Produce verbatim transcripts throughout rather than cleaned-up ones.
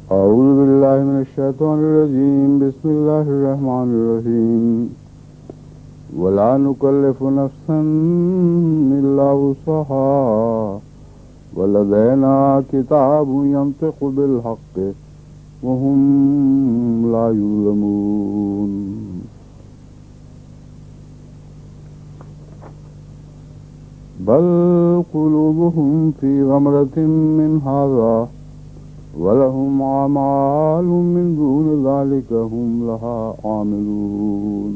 أعوذ بالله من الشيطان الرجيم. بسم الله الرحمن الرحيم. ولا نكلف نفسا إلا وسعها ولدينا كتاب ينطق بالحق وهم لا يظلمون. بل قلوبهم في غمرة من هذا وَلَهُمْ أَعْمَالٌ مِّن دُونِ ذَلِكَ هُمْ لَهَا عَامِلُونَ.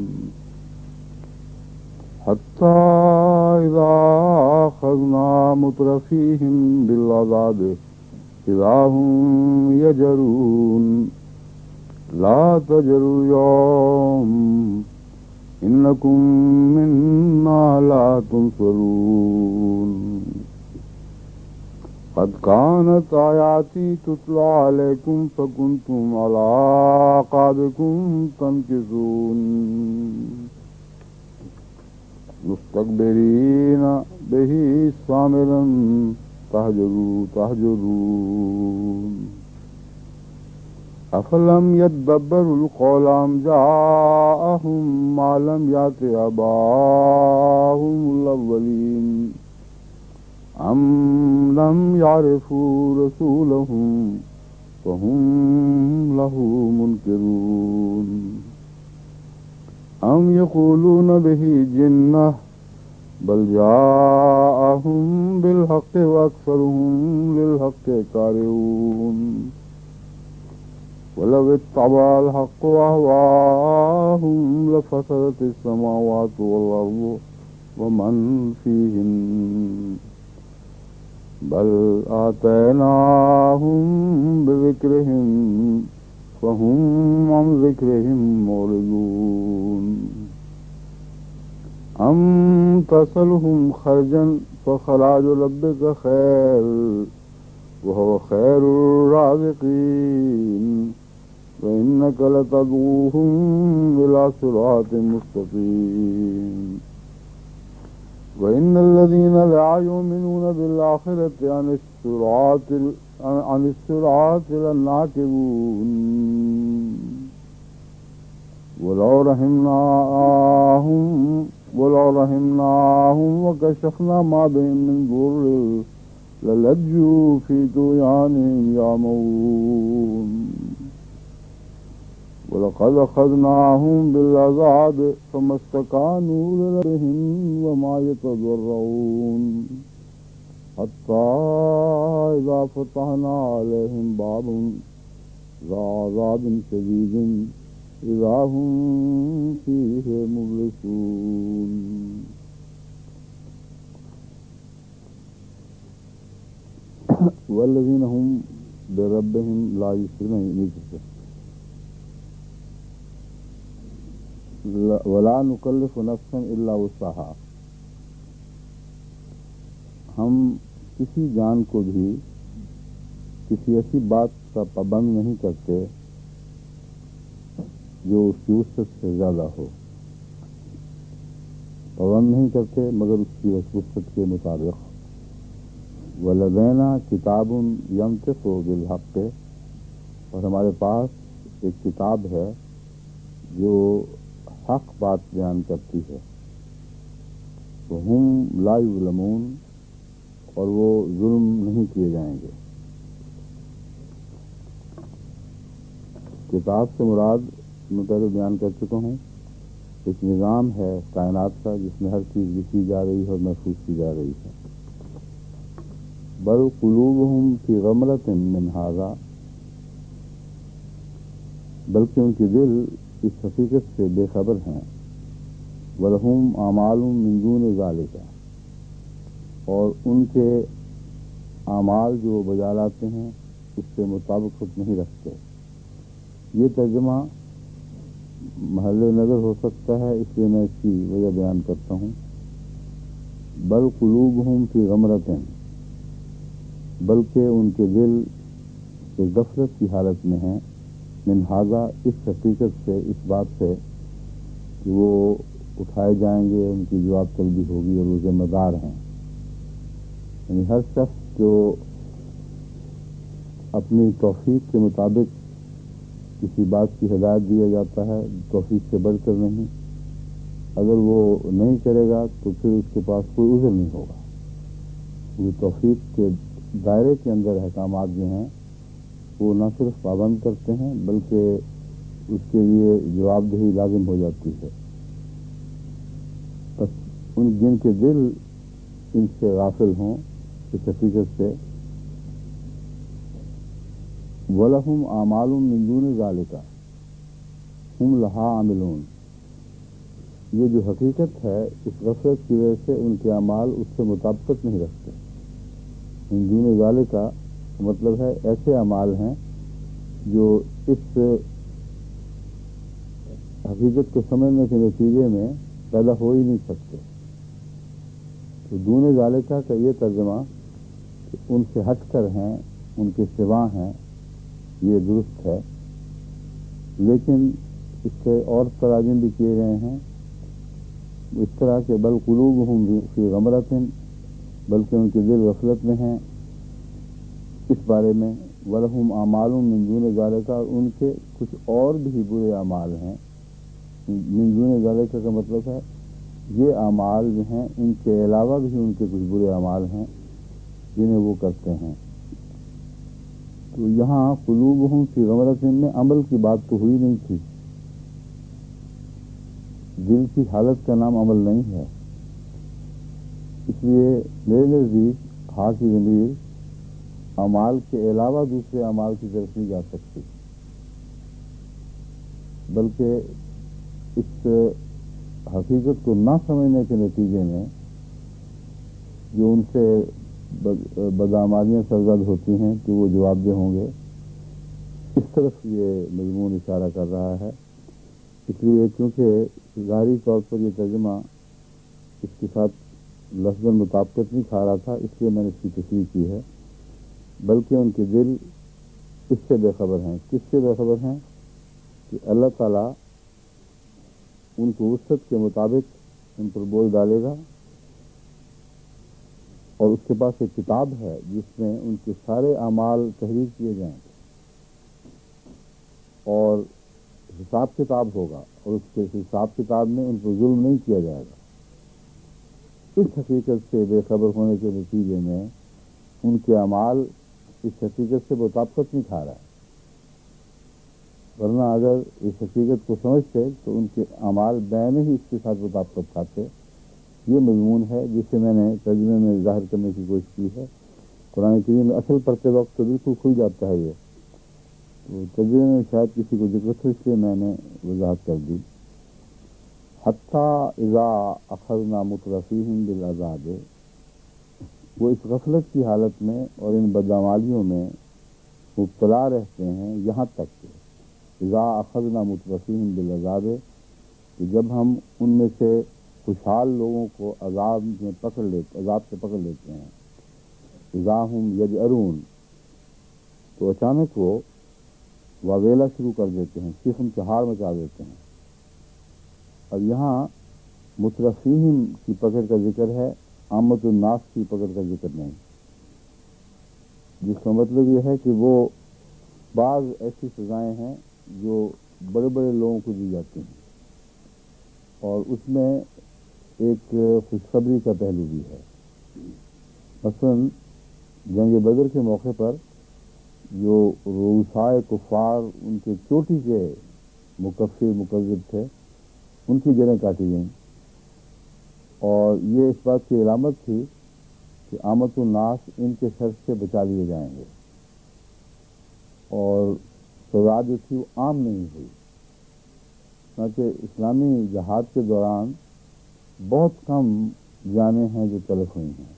حَتَّى إِذَا أَخَذْنَا مُتْرَفِيهِم بِالْعَذَابِ إِذَا هُمْ يَجْأَرُونَ. لَا تَجْأرُوا الْيَوْمَ إِنَّكُم مِّنَّا لَا تُنصَرُونَ. قد كانت آياتي تتلى عليكم فكنتم على أعقابكم تنكصون مستكبرين به سامرا تهجرون. أفلم يدبروا القول أم جاءهم ما لم يأت آباءهم الأولين أم لم يعرفوا رسولهم فهم له منكرون. أم يقولون به جنة بل جاءهم بالحق وأكثرهم للحق كارهون. ولو اتبع الحق أهواءهم لفسدت السماوات والأرض ومن فيهن بل آتيناهم بذكرهم فهم عن ذكرهم معرضون. أم تسألهم خرجا فخراج ربك خير وهو خير الرازقين وإنك لتدعوهم إلى صراط مستقيم. وإن الذين لا يؤمنون بالآخرة عن الصراط عن الصراط لناكبون. ولو رحمناهم ولو رحمناهم وكشفنا ما بهم من ضر للجوا في طغيانهم يعمهون. ولقد أخذناهم بالعذاب فما استكانوا لربهم وما يتضرعون حتى إذا فتحنا عليهم بابا ذا عذاب شديد إذا هم فيه مبلسون. والذين هم بربهم لا يشركون ولا نکلف نفسا الا وسعها. ہم کسی جان کو بھی کسی ایسی بات کا پابند نہیں کرتے جو اس کی وسعت سے زیادہ ہو. پابند نہیں کرتے مگر اس کی وسعت کے مطابق. ولدینا کتاب ینطق بالحق، اور ہمارے پاس ایک کتاب ہے جو حق بات بیان کرتی ہے. وہم لا یظلمون، اور وہ ظلم نہیں کیے جائیں گے. کتاب سے مراد میں پہلے بیان کر چکا ہوں، ایک نظام ہے کائنات کا جس میں ہر چیز لکھی جا رہی ہے اور محفوظ کی جا رہی ہے. بل قلوبہم فی غمرۃ من ھذا، بلکہ ان کے دل اس حقیقت سے بے خبر ہیں. وَلَهُمْ أَعْمَالٌ مِّن دُونِ ذَلِكَ، اور ان کے اعمال جو بجا لاتے ہیں اس سے مطابقت نہیں رکھتے. یہ ترجمہ محل نظر ہو سکتا ہے، اس لیے میں اس کی وجہ بیان کرتا ہوں. بل قلوبہم فی غمرۃ، بلکہ ان کے دل ایک غفلت کی حالت میں ہیں. من ھذا، اس حقیقت سے، اس بات سے کہ وہ اٹھائے جائیں گے، ان کی جواب طلبی ہوگی اور وہ ذمہ دار ہیں. یعنی ہر شخص جو اپنی توفیق کے مطابق کسی بات کی ہدایت دیا جاتا ہے، توفیق سے بڑھ کر نہیں۔ اگر وہ نہیں کرے گا تو پھر اس کے پاس کوئی عذر نہیں ہوگا۔ وہ توفیق کے دائرے کے اندر احکامات جو ہیں وہ نہ صرف پابند کرتے ہیں بلکہ اس کے لیے جواب دہی لازم ہو جاتی ہے۔ بس ان جن کے دل ان سے غافل ہوں اس حقیقت سے، وَلَهُمْ أَعْمَالٌ مِّن دُونِ ذَلِكَ هُمْ لَهَا عَامِلُونَ، یہ جو حقیقت ہے اس غفلت کی وجہ سے ان کے اعمال اس سے مطابقت نہیں رکھتے۔ من دون ذالک کا مطلب ہے ایسے اعمال ہیں جو اس حقیقت کو سمجھنے کے نتیجے میں پیدا ہو ہی نہیں سکتے۔ تو دون ذالکہ کا یہ ترجمہ کہ ان سے ہٹ کر ہیں، ان کے سوا ہیں، یہ درست ہے، لیکن اس سے اور تراجم بھی کیے گئے ہیں اس طرح کہ بل قلوبہم فی غمرۃ، بلکہ ان کے دل غفلت میں ہیں اس بارے میں، وَلَهُمْ أَعْمَالٌ مِّن دُونِ ذَلِكَ، اور ان کے کچھ اور بھی برے اعمال ہیں۔ من دون ذالک کا مطلب ہے یہ اعمال جو ہیں ان کے علاوہ بھی ان کے کچھ برے اعمال ہیں جنہیں وہ کرتے ہیں۔ تو یہاں قلوبہم فی غمرۃ میں عمل کی بات تو ہوئی نہیں تھی، دل کی حالت کا نام عمل نہیں ہے، اس لیے میرے نزدیک ہاں کی ضمیر اعمال کے علاوہ دوسرے اعمال کی طرف نہیں جا سکتی، بلکہ اس حقیقت کو نہ سمجھنے کے نتیجے میں جو ان سے بدعمالیاں سرزد ہوتی ہیں کہ وہ جواب دہ ہوں گے، اس طرف یہ مضمون اشارہ کر رہا ہے۔ اس لیے کیونکہ ظاہری طور پر یہ ترجمہ اس کے ساتھ لفظاً مطابقت نہیں کھا رہا تھا، اس لیے میں نے اس کی تصریح کی ہے، بلکہ ان کے دل اس سے بے خبر ہیں۔ کس سے بے خبر ہیں؟ کہ اللہ تعالیٰ ان کو وسعت کے مطابق ان پر بوجھ ڈالے گا، اور اس کے پاس ایک کتاب ہے جس میں ان کے سارے اعمال تحریر کیے جائیں گے، اور حساب کتاب ہوگا، اور اس کے حساب کتاب میں ان کو ظلم نہیں کیا جائے گا۔ اس حقیقت سے بے خبر ہونے کے نتیجے میں ان کے اعمال اس حقیقت سے مطابقت نہیں کھا رہا ہے، ورنہ اگر اس حقیقت کو سمجھتے تو ان کے اعمال بین ہی اس کے ساتھ مطابقت کھاتے۔ یہ مضمون ہے جسے میں نے ترجمے میں ظاہر کرنے کی کوشش کی ہے۔ قرآن کریم میں اصل پڑھتے وقت تو بالکل کھل جاتا ہے یہ، تو ترجمے میں شاید کسی کو دقت ہو، اس لیے میں نے وضاحت کر دی۔ حتیٰ اذا اخذنا مترفیہم بالعذاب، وہ اس غفلت کی حالت میں اور ان بدعمالیوں میں مبتلا رہتے ہیں یہاں تک کہ اذا اخذنا مترفیہم بالعذاب، کہ جب ہم ان میں سے خوشحال لوگوں کو عذاب میں پکڑ لیتے عذاب سے پکڑ لیتے ہیں، اذا ہم یجأرون، تو اچانک وہ واویلا شروع کر دیتے ہیں، چیخن چہار مچا دیتے ہیں۔ اب یہاں مترفیہم کی پکڑ کا ذکر ہے، عامت الناس کی پکڑ کا ذکر نہیں، جس کا مطلب یہ ہے کہ وہ بعض ایسی سزائیں ہیں جو بڑے بڑے لوگوں کو دی جاتی ہیں، اور اس میں ایک خوشخبری کا پہلو بھی ہے۔ مثلاً جنگ بدر کے موقع پر جو رؤسائے کفار ان کے چوٹی کے مکفر مکذب تھے، ان کی جڑیں کاٹی گئیں، اور یہ اس بات کی علامت تھی کہ عامت الناس ان کے شر سے بچا لیے جائیں گے، اور سزا جو تھی وہ عام نہیں ہوئی۔ چنانچہ اسلامی جہاد کے دوران بہت کم جانیں ہیں جو تلف ہوئی ہیں۔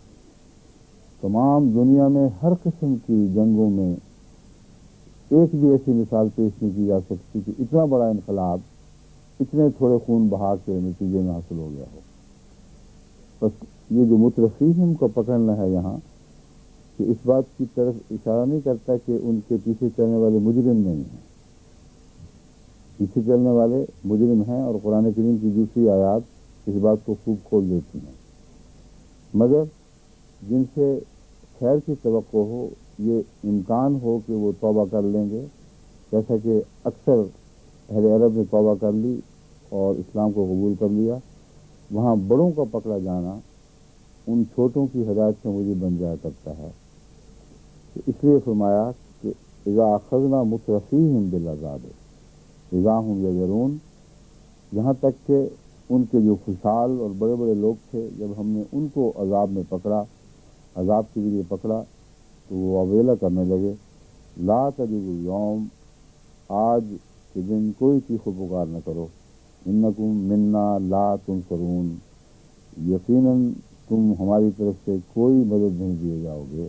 تمام دنیا میں ہر قسم کی جنگوں میں ایک بھی ایسی مثال پیش نہیں کی جا سکتی کہ اتنا بڑا انقلاب اتنے تھوڑے خون بہا کے نتیجے میں حاصل ہو گیا ہو۔ بس یہ جو مترفیہم کو پکڑنا ہے یہاں، کہ اس بات کی طرف اشارہ نہیں کرتا کہ ان کے پیچھے چلنے والے مجرم نہیں ہیں، پیچھے چلنے والے مجرم ہیں، اور قرآن کریم کی دوسری آیات اس بات کو خوب کھول دیتی ہیں، مگر جن سے خیر کی توقع ہو، یہ امکان ہو کہ وہ توبہ کر لیں گے، جیسا کہ اکثر اہل عرب نے توبہ کر لی اور اسلام کو قبول کر لیا، وہاں بڑوں کا پکڑا جانا ان چھوٹوں کی ہدایت سے مجھے بن جایا کرتا ہے۔ تو اس لیے فرمایا کہ اذا اخذنا مترفیہم بالعذاب اذا ہم یذرون، یہاں تک کہ ان کے جو خوشحال اور بڑے بڑے لوگ تھے، جب ہم نے ان کو عذاب میں پکڑا، عذاب کے لیے پکڑا، تو وہ اویلا کرنے لگے، لا تجد اليوم، آج کے دن کوئی چیخ و پکار نہ کرو، انکم منا لا تنصرون، یقیناً تم ہماری طرف سے کوئی مدد نہیں دیے جاؤ گے۔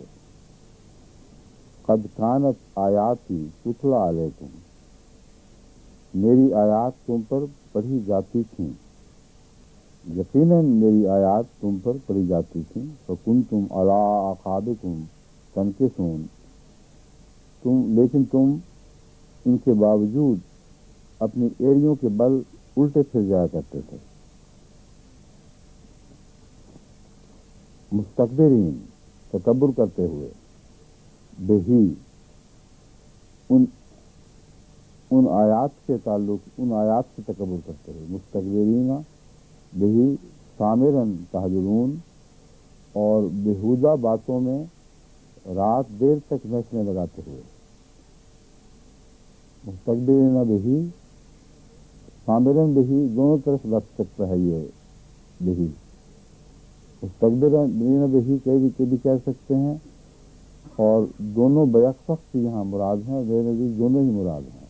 قد کانت آیاتی تتلی علیکم، میری آیات تم پر پڑھی جاتی تھیں، یقیناً میری آیات تم پر پڑھی جاتی تھیں، فکنتم علی اعقابکم تنکصون، تم لیکن تم ان کے باوجود اپنی ایڑیوں کے بل الٹے پھر جایا کرتے تھے۔ مستکبرین، تکبر کرتے ہوئے، بہی، ان ان آیات کے تعلق ان آیات سے تکبر کرتے ہوئے، مستکبرین بہی سامرن تہجرون، اور بیہودہ باتوں میں رات دیر تک محفلیں لگاتے ہوئے۔ مستکبرین بہی، سامرن بہی، دونوں طرف لگ سکتا ہے یہ بہی، مستکبرین بہی کہیں بھی کہہ سکتے ہیں، اور دونوں بیک وقت یہاں مراد ہیں، بے نظیر دونوں ہی مراد ہیں۔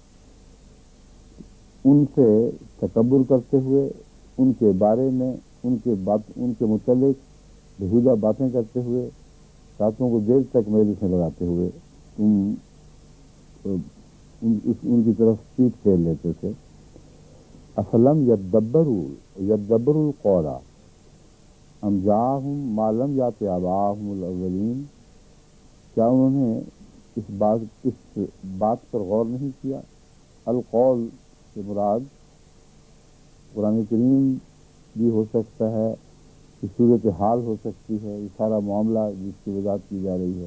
ان سے تکبر کرتے ہوئے، ان کے بارے میں، ان کے بات ان کے متعلق بےہودہ باتیں کرتے ہوئے، راتوں کو دیر تک مجلسیں لگاتے ہوئے تم ان, ان کی طرف پیٹ پھیر لیتے تھے۔ افلم یدبروا یدبروا القول ام جاءہم ما لم یأت آباءہم الاولین، کیا انہوں نے اس بات اس بات پر غور نہیں کیا؟ القول سے مراد قرآن کریم بھی ہو سکتا ہے، کہ صورت حال ہو سکتی ہے، یہ سارا معاملہ جس کی وضاحت کی جا رہی ہے۔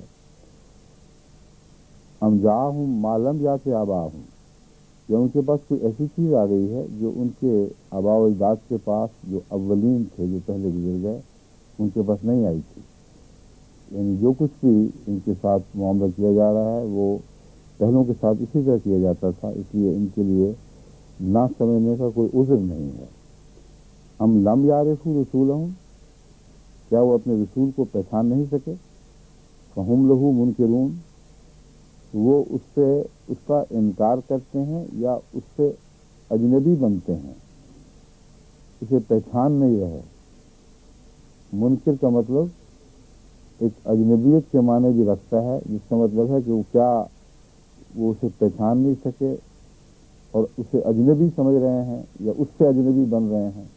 ام جاءہم ما لم یأت آباءہم، یا ان کے پاس کوئی ایسی چیز آ گئی ہے جو ان کے آباء و اجداد کے پاس، جو اولین تھے، جو پہلے گزر گئے، ان کے پاس نہیں آئی تھی۔ یعنی جو کچھ بھی ان کے ساتھ معاملہ کیا جا رہا ہے وہ پہلوں کے ساتھ اسی طرح کیا جاتا تھا، اس لیے ان کے لیے نہ سمجھنے کا کوئی عذر نہیں ہے۔ ام لم یعرفوا رسولہم، کیا وہ اپنے رسول کو پہچان نہیں سکے؟ فہم لہ منکرون، وہ اس سے اس کا انکار کرتے ہیں یا اس سے اجنبی بنتے ہیں، اسے پہچان نہیں رہے۔ منکر کا مطلب ایک اجنبیت کے معنی بھی رکھتا ہے، جس کا مطلب ہے کہ وہ کیا وہ اسے پہچان نہیں سکے اور اسے اجنبی سمجھ رہے ہیں یا اس سے اجنبی بن رہے ہیں۔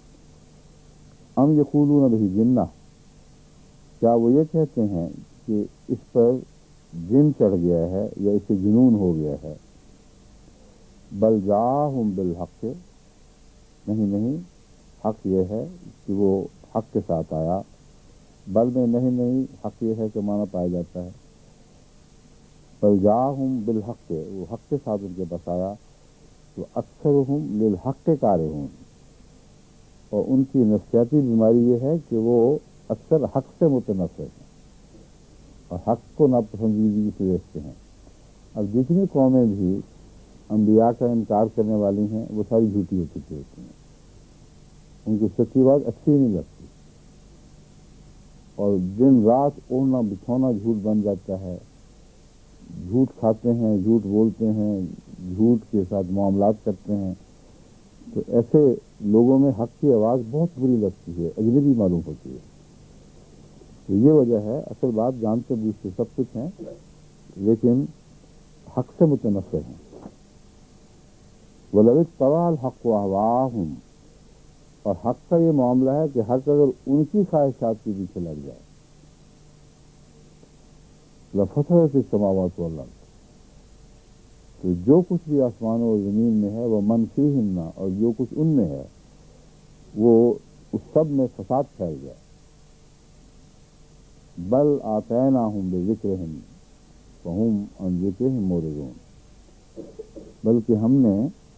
ام یقولون بہ جنہ، کیا وہ یہ کہتے ہیں کہ اس پر جن چڑھ گیا ہے یا اسے جنون ہو گیا ہے؟ بل جاءہم بالحق، نہیں نہیں، حق یہ ہے کہ وہ حق کے ساتھ آیا۔ بل میں نہیں نہیں، حق یہ ہے کہ معنی پایا جاتا ہے۔ بل جاءہم بالحق، وہ حق کے ساتھ ان کے پاس آیا۔ تو اکثرہم للحق کارہون، اور ان کی نفسیاتی بیماری یہ ہے کہ وہ اکثر حق سے متنفر ہیں اور حق کو ناپسندیدگی سے دیکھتے ہیں۔ اب جتنی قومیں بھی انبیاء کا انکار کرنے والی ہیں وہ ساری جھوٹی ہو چکی ہوتی ہیں، ان کو سچی بات اچھی نہیں لگتی، اور دن رات اوڑھنا بچھونا جھوٹ بن جاتا ہے، جھوٹ کھاتے ہیں، جھوٹ بولتے ہیں، جھوٹ کے ساتھ معاملات کرتے ہیں۔ تو ایسے لوگوں میں حق کی آواز بہت بری لگتی ہے، اجنبی معلوم ہوتی ہے۔ تو یہ وجہ ہے، اصل بات جانتے بوجھتے سب کچھ ہیں لیکن حق سے متنفر ہیں۔ وَلَوِ اتَّبَعَ الْحَقُّ أَهْوَاءَهُمْ، اور حق کا یہ معاملہ ہے کہ حق اگر ان کی خواہشات کے پیچھے لگ جائے، لَفَسَدَتِ السَّمَاوَاتُ وَالْأَرْضُ، تو جو کچھ بھی آسمانوں اور زمین میں ہے، وہ مَن فِيهِنَّ، اور جو کچھ ان میں ہے وہ اس سب میں فساد پھیل جائے۔ بل آتیناہم بذکرہم، فہم عن ذکرہم معرضون، بلکہ ہم نے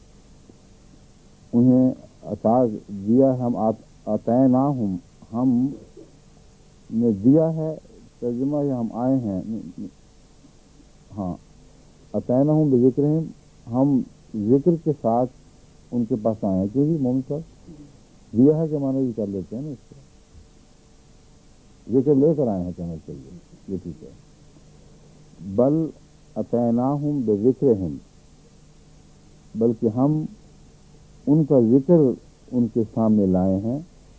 انہیں عطا دیا، ہم اعطیناہم، ہم نے دیا ہے، ترجمہ یہ ہم آئے ہیں، ہاں اعطیناہم بذکرہم، ہم ذکر کے ساتھ ان کے پاس آئے ہیں، کیونکہ مومن صاحب دیا ہے کہ معنی بھی کر لیتے ہیں نا، اس کو ذکر لے کر آئے ہیں کہنا چاہیے، یہ ٹھیک ہے۔ بل اعطیناہم بذکرہم، بلکہ ہم ان کا ذکر ان کے سامنے لائے ہیں،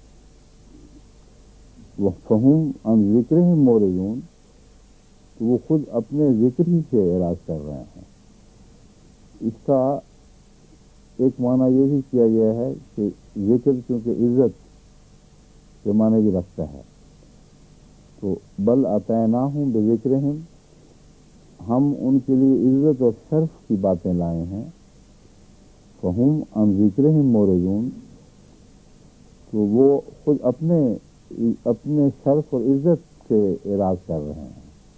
فہم عن ذکرہم معرضون، تو وہ خود اپنے ذکر ہی سے اعراض کر رہے ہیں۔ اس کا ایک معنی یہ بھی کیا گیا ہے کہ ذکر چونکہ عزت کے معنی بھی رکھتا ہے، تو بل اعطیناہم بذکرہم، ہم ان کے لیے عزت اور شرف کی باتیں لائے ہیں، فہم عن ذکرہم معرضون، تو وہ خود اپنے اپنے شرف اور عزت سے اعراض کر رہے ہیں۔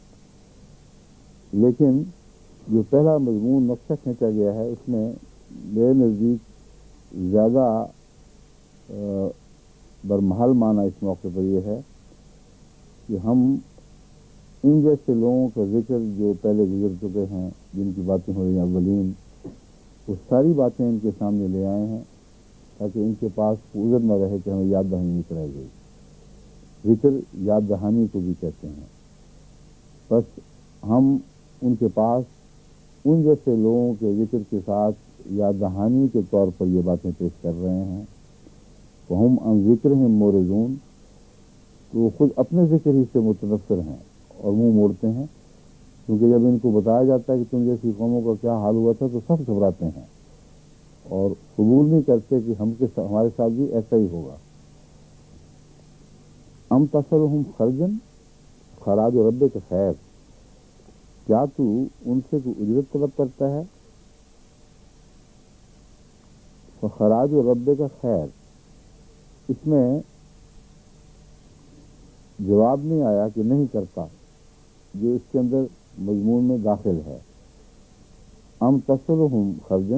لیکن جو پہلا مضمون نقشہ کھینچا گیا ہے، اس میں میرے نزدیک زیادہ برمحل معنی اس موقع پر یہ ہے کہ ہم ان جیسے لوگوں کا ذکر جو پہلے گزر چکے ہیں، جن کی باتیں ہو رہی ہیں اولین، وہ ساری باتیں ان کے سامنے لے آئے ہیں تاکہ ان کے پاس عذر نہ رہے کہ ہمیں یاد دہانی نہیں کرائی گئی۔ ذکر یاد دہانی کو بھی کہتے ہیں۔ بس ہم ان کے پاس ان جیسے لوگوں کے ذکر کے ساتھ یاد دہانی کے طور پر یہ باتیں پیش کر رہے ہیں، فہم عن ذکرہم معرضون، تو وہ خود اپنے ذکر ہی سے متنفر ہیں اور منہ موڑتے ہیں، کیونکہ جب ان کو بتایا جاتا ہے کہ تم جیسی قوموں کا کیا حال ہوا تھا تو سب گھبراتے ہیں اور قبول نہیں کرتے کہ ہم کے ہمارے ساتھ بھی ایسا ہی ہوگا۔ ام تسلہم خرجن، خراج و رب کا خیر، کیا تو ان سے کوئی اجرت طلب کرتا ہے؟ فخراج و رب کا خیر، اس میں جواب نہیں آیا کہ نہیں کرتا، جو اس کے اندر مضمون میں داخل ہے۔ ام تسلہم خرجن،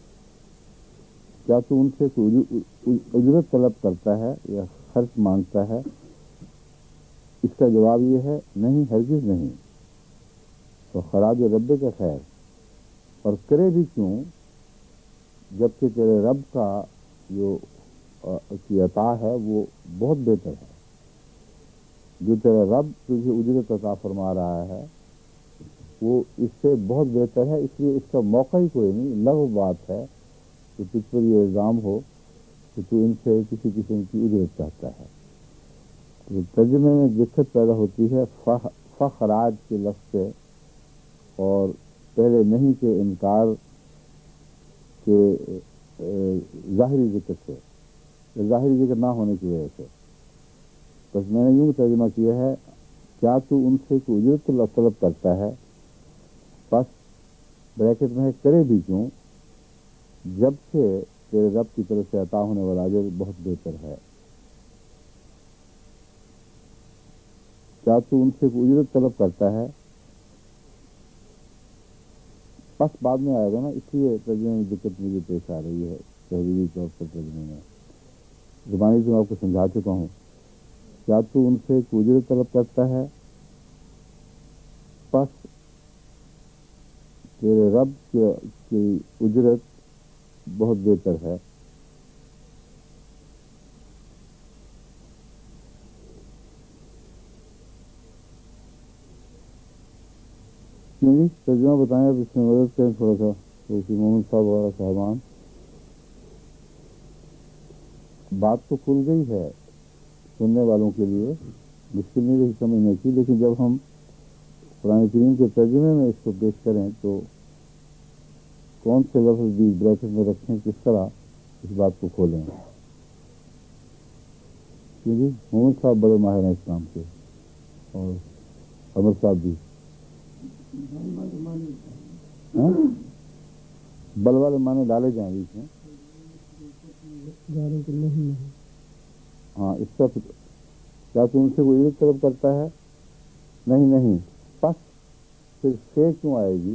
کیا تو ان سے کوئی اجرت طلب کرتا ہے یا خرچ مانگتا ہے؟ اس کا جواب یہ ہے نہیں، ہرگز نہیں۔ تو خراج رب کا خیر، اور کرے بھی کیوں جبکہ تیرے رب کا جو کی عطا ہے وہ بہت بہتر ہے۔ جو تیرا رب تجھے اجرت عطا فرما رہا ہے وہ اس سے بہت بہتر ہے، اس لیے اس کا موقع ہی کوئی نہیں، لغو بات ہے کہ تجھ پر یہ الزام ہو کہ تو ان سے کسی قسم کی اجرت چاہتا ہے۔ تو ترجمے میں دقت پیدا ہوتی ہے فخراج کے لفظ سے اور پہلے نہیں کے انکار کے ظاہری ذکر سے، ظاہری ذکر نہ ہونے کی وجہ سے۔ بس میں نے یوں ترجمہ کیا ہے، کیا تو ان سے کوئی اجرت طلب کرتا ہے، بس بریکٹ میں کرے بھی کیوں جبکہ تیرے رب کی طرف سے عطا ہونے والا اجر بہت بہتر ہے۔ کیا تو ان سے کوئی اجرت طلب کرتا ہے، بس بعد میں آئے گا نا، اس لیے ترجمے میں دقت مجھے پیش آ رہی ہے تحریری طور پر۔ ترجمے میں زبانی سے میں آپ کو سمجھا چکا ہوں، کیا تو ان سے کوئی اجرت طلب کرتا ہے، پس تیرے رب کی اجرت بہت بہتر ہے۔ نہیں ترجمہ بتائیں، اب اس میں مدد کریں تھوڑا سا، جیسے محمد صاحب وغیرہ صاحبان۔ بات تو کھل گئی ہے سننے والوں کے لیے، مشکل نہیں رہی سمجھنے کی، لیکن جب ہم قرآن کریم کے ترجمے میں اس کو پیش کریں تو کون سے لفظ بھی بریکٹ میں رکھیں، کس طرح اس بات کو کھولیں، کیونکہ محمد صاحب بڑے ماہر ہیں اسلام کے، اور عمر صاحب بھی۔ بل والے معنی ڈالے جائیں بیچ میں، ہاں اس کا کیا تو ان سے کوئی عزت طلب کرتا ہے، نہیں نہیں، پس پھر سے کیوں آئے گی؟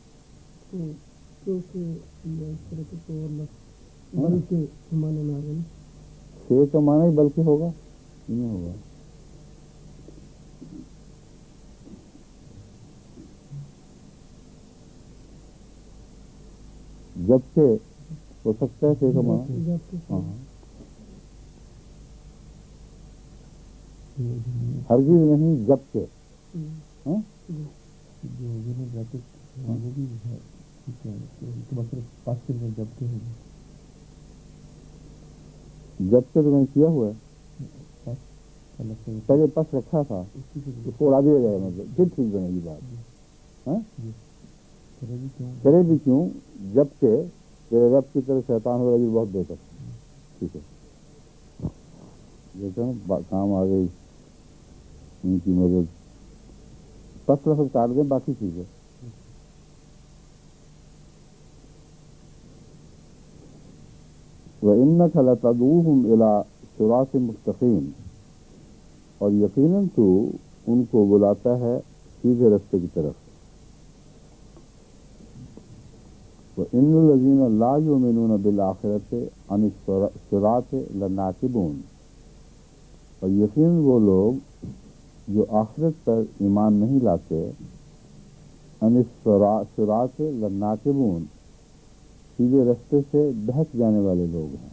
بلکہ معنی نہ آگے سے کا معنی ہی بلکہ ہوگا، نہیں ہوگا. جبکہ ہو سکتا ہے سے کا معنی ہاں ہرگز نہیں جبکہ ہاں جبکہ تو میں نے کیا ہوا ہے، پہلے پس رکھا تھا، اس کو اڑا دیا جائے مطلب پھر ٹھیک بنے گی بات. ہاں کرے بھی کیوں جبکہ تیرے رب کی طرف شیطان ہو رہی بہت بہتر. ٹھیک ہے، دیکھو کام آ گئی ان کی مدد. پس لفظ کاٹ دیں باقی چیزیں. وَإِنَّكَ لَتَدْعُوهُمْ إِلَىٰ صِرَاطٍ مُسْتَقِيمٍ، اور یقیناً تو ان کو بلاتا ہے سیدھے راستے کی طرف. وَإِنَّ الَّذِينَ لَا يُؤْمِنُونَ بِالْآخِرَةِ عَنِ الصِّرَاطِ لَنَاكِبُونَ، اور یقیناً وہ لوگ جو آخرت پر ایمان نہیں لاتے، عَنِ الصِّرَاطِ لَنَاكِبُونَ، سیدھے راستے سے بہک جانے والے لوگ ہیں.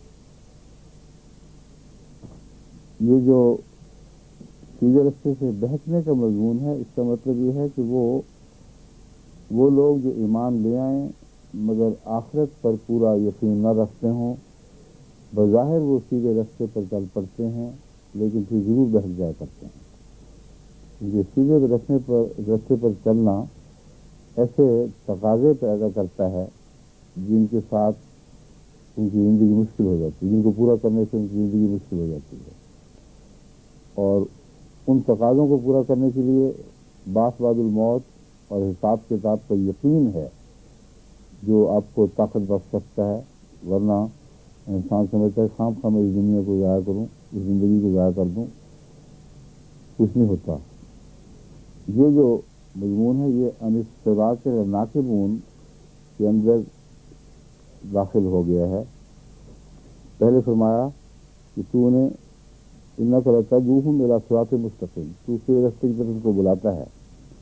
یہ جو سیدھے راستے سے بہکنے کا مضمون ہے، اس کا مطلب یہ ہے کہ وہ وہ لوگ جو ایمان لے آئیں مگر آخرت پر پورا یقین نہ رکھتے ہوں، بظاہر وہ سیدھے راستے پر چل پڑتے ہیں لیکن پھر ضرور بہک جایا کرتے ہیں. یہ سیدھے راستے پر راستے پر چلنا ایسے تقاضے پیدا کرتا ہے جن کے ساتھ ان کی زندگی مشکل ہو جاتی ہے، جن کو پورا کرنے سے ان کی زندگی مشکل ہو جاتی ہے. اور ان تقاضوں کو پورا کرنے کے لیے باس بعد الموت اور حساب کتاب کا یقین ہے جو آپ کو طاقت بخش سکتا ہے. ورنہ انسان سمجھتا ہے خام خواہ میں اس دنیا کو ضائع کروں، اس زندگی کو ضائع کر دوں، کچھ نہیں ہوتا. یہ جو مضمون ہے یہ انصراط سے ناقبون کے اندر داخل ہو گیا ہے. پہلے فرمایا کہ تو نے انک لتدعوہم الی صراط مستقیم، تو سیدھے راستے کی طرف کو بلاتا ہے.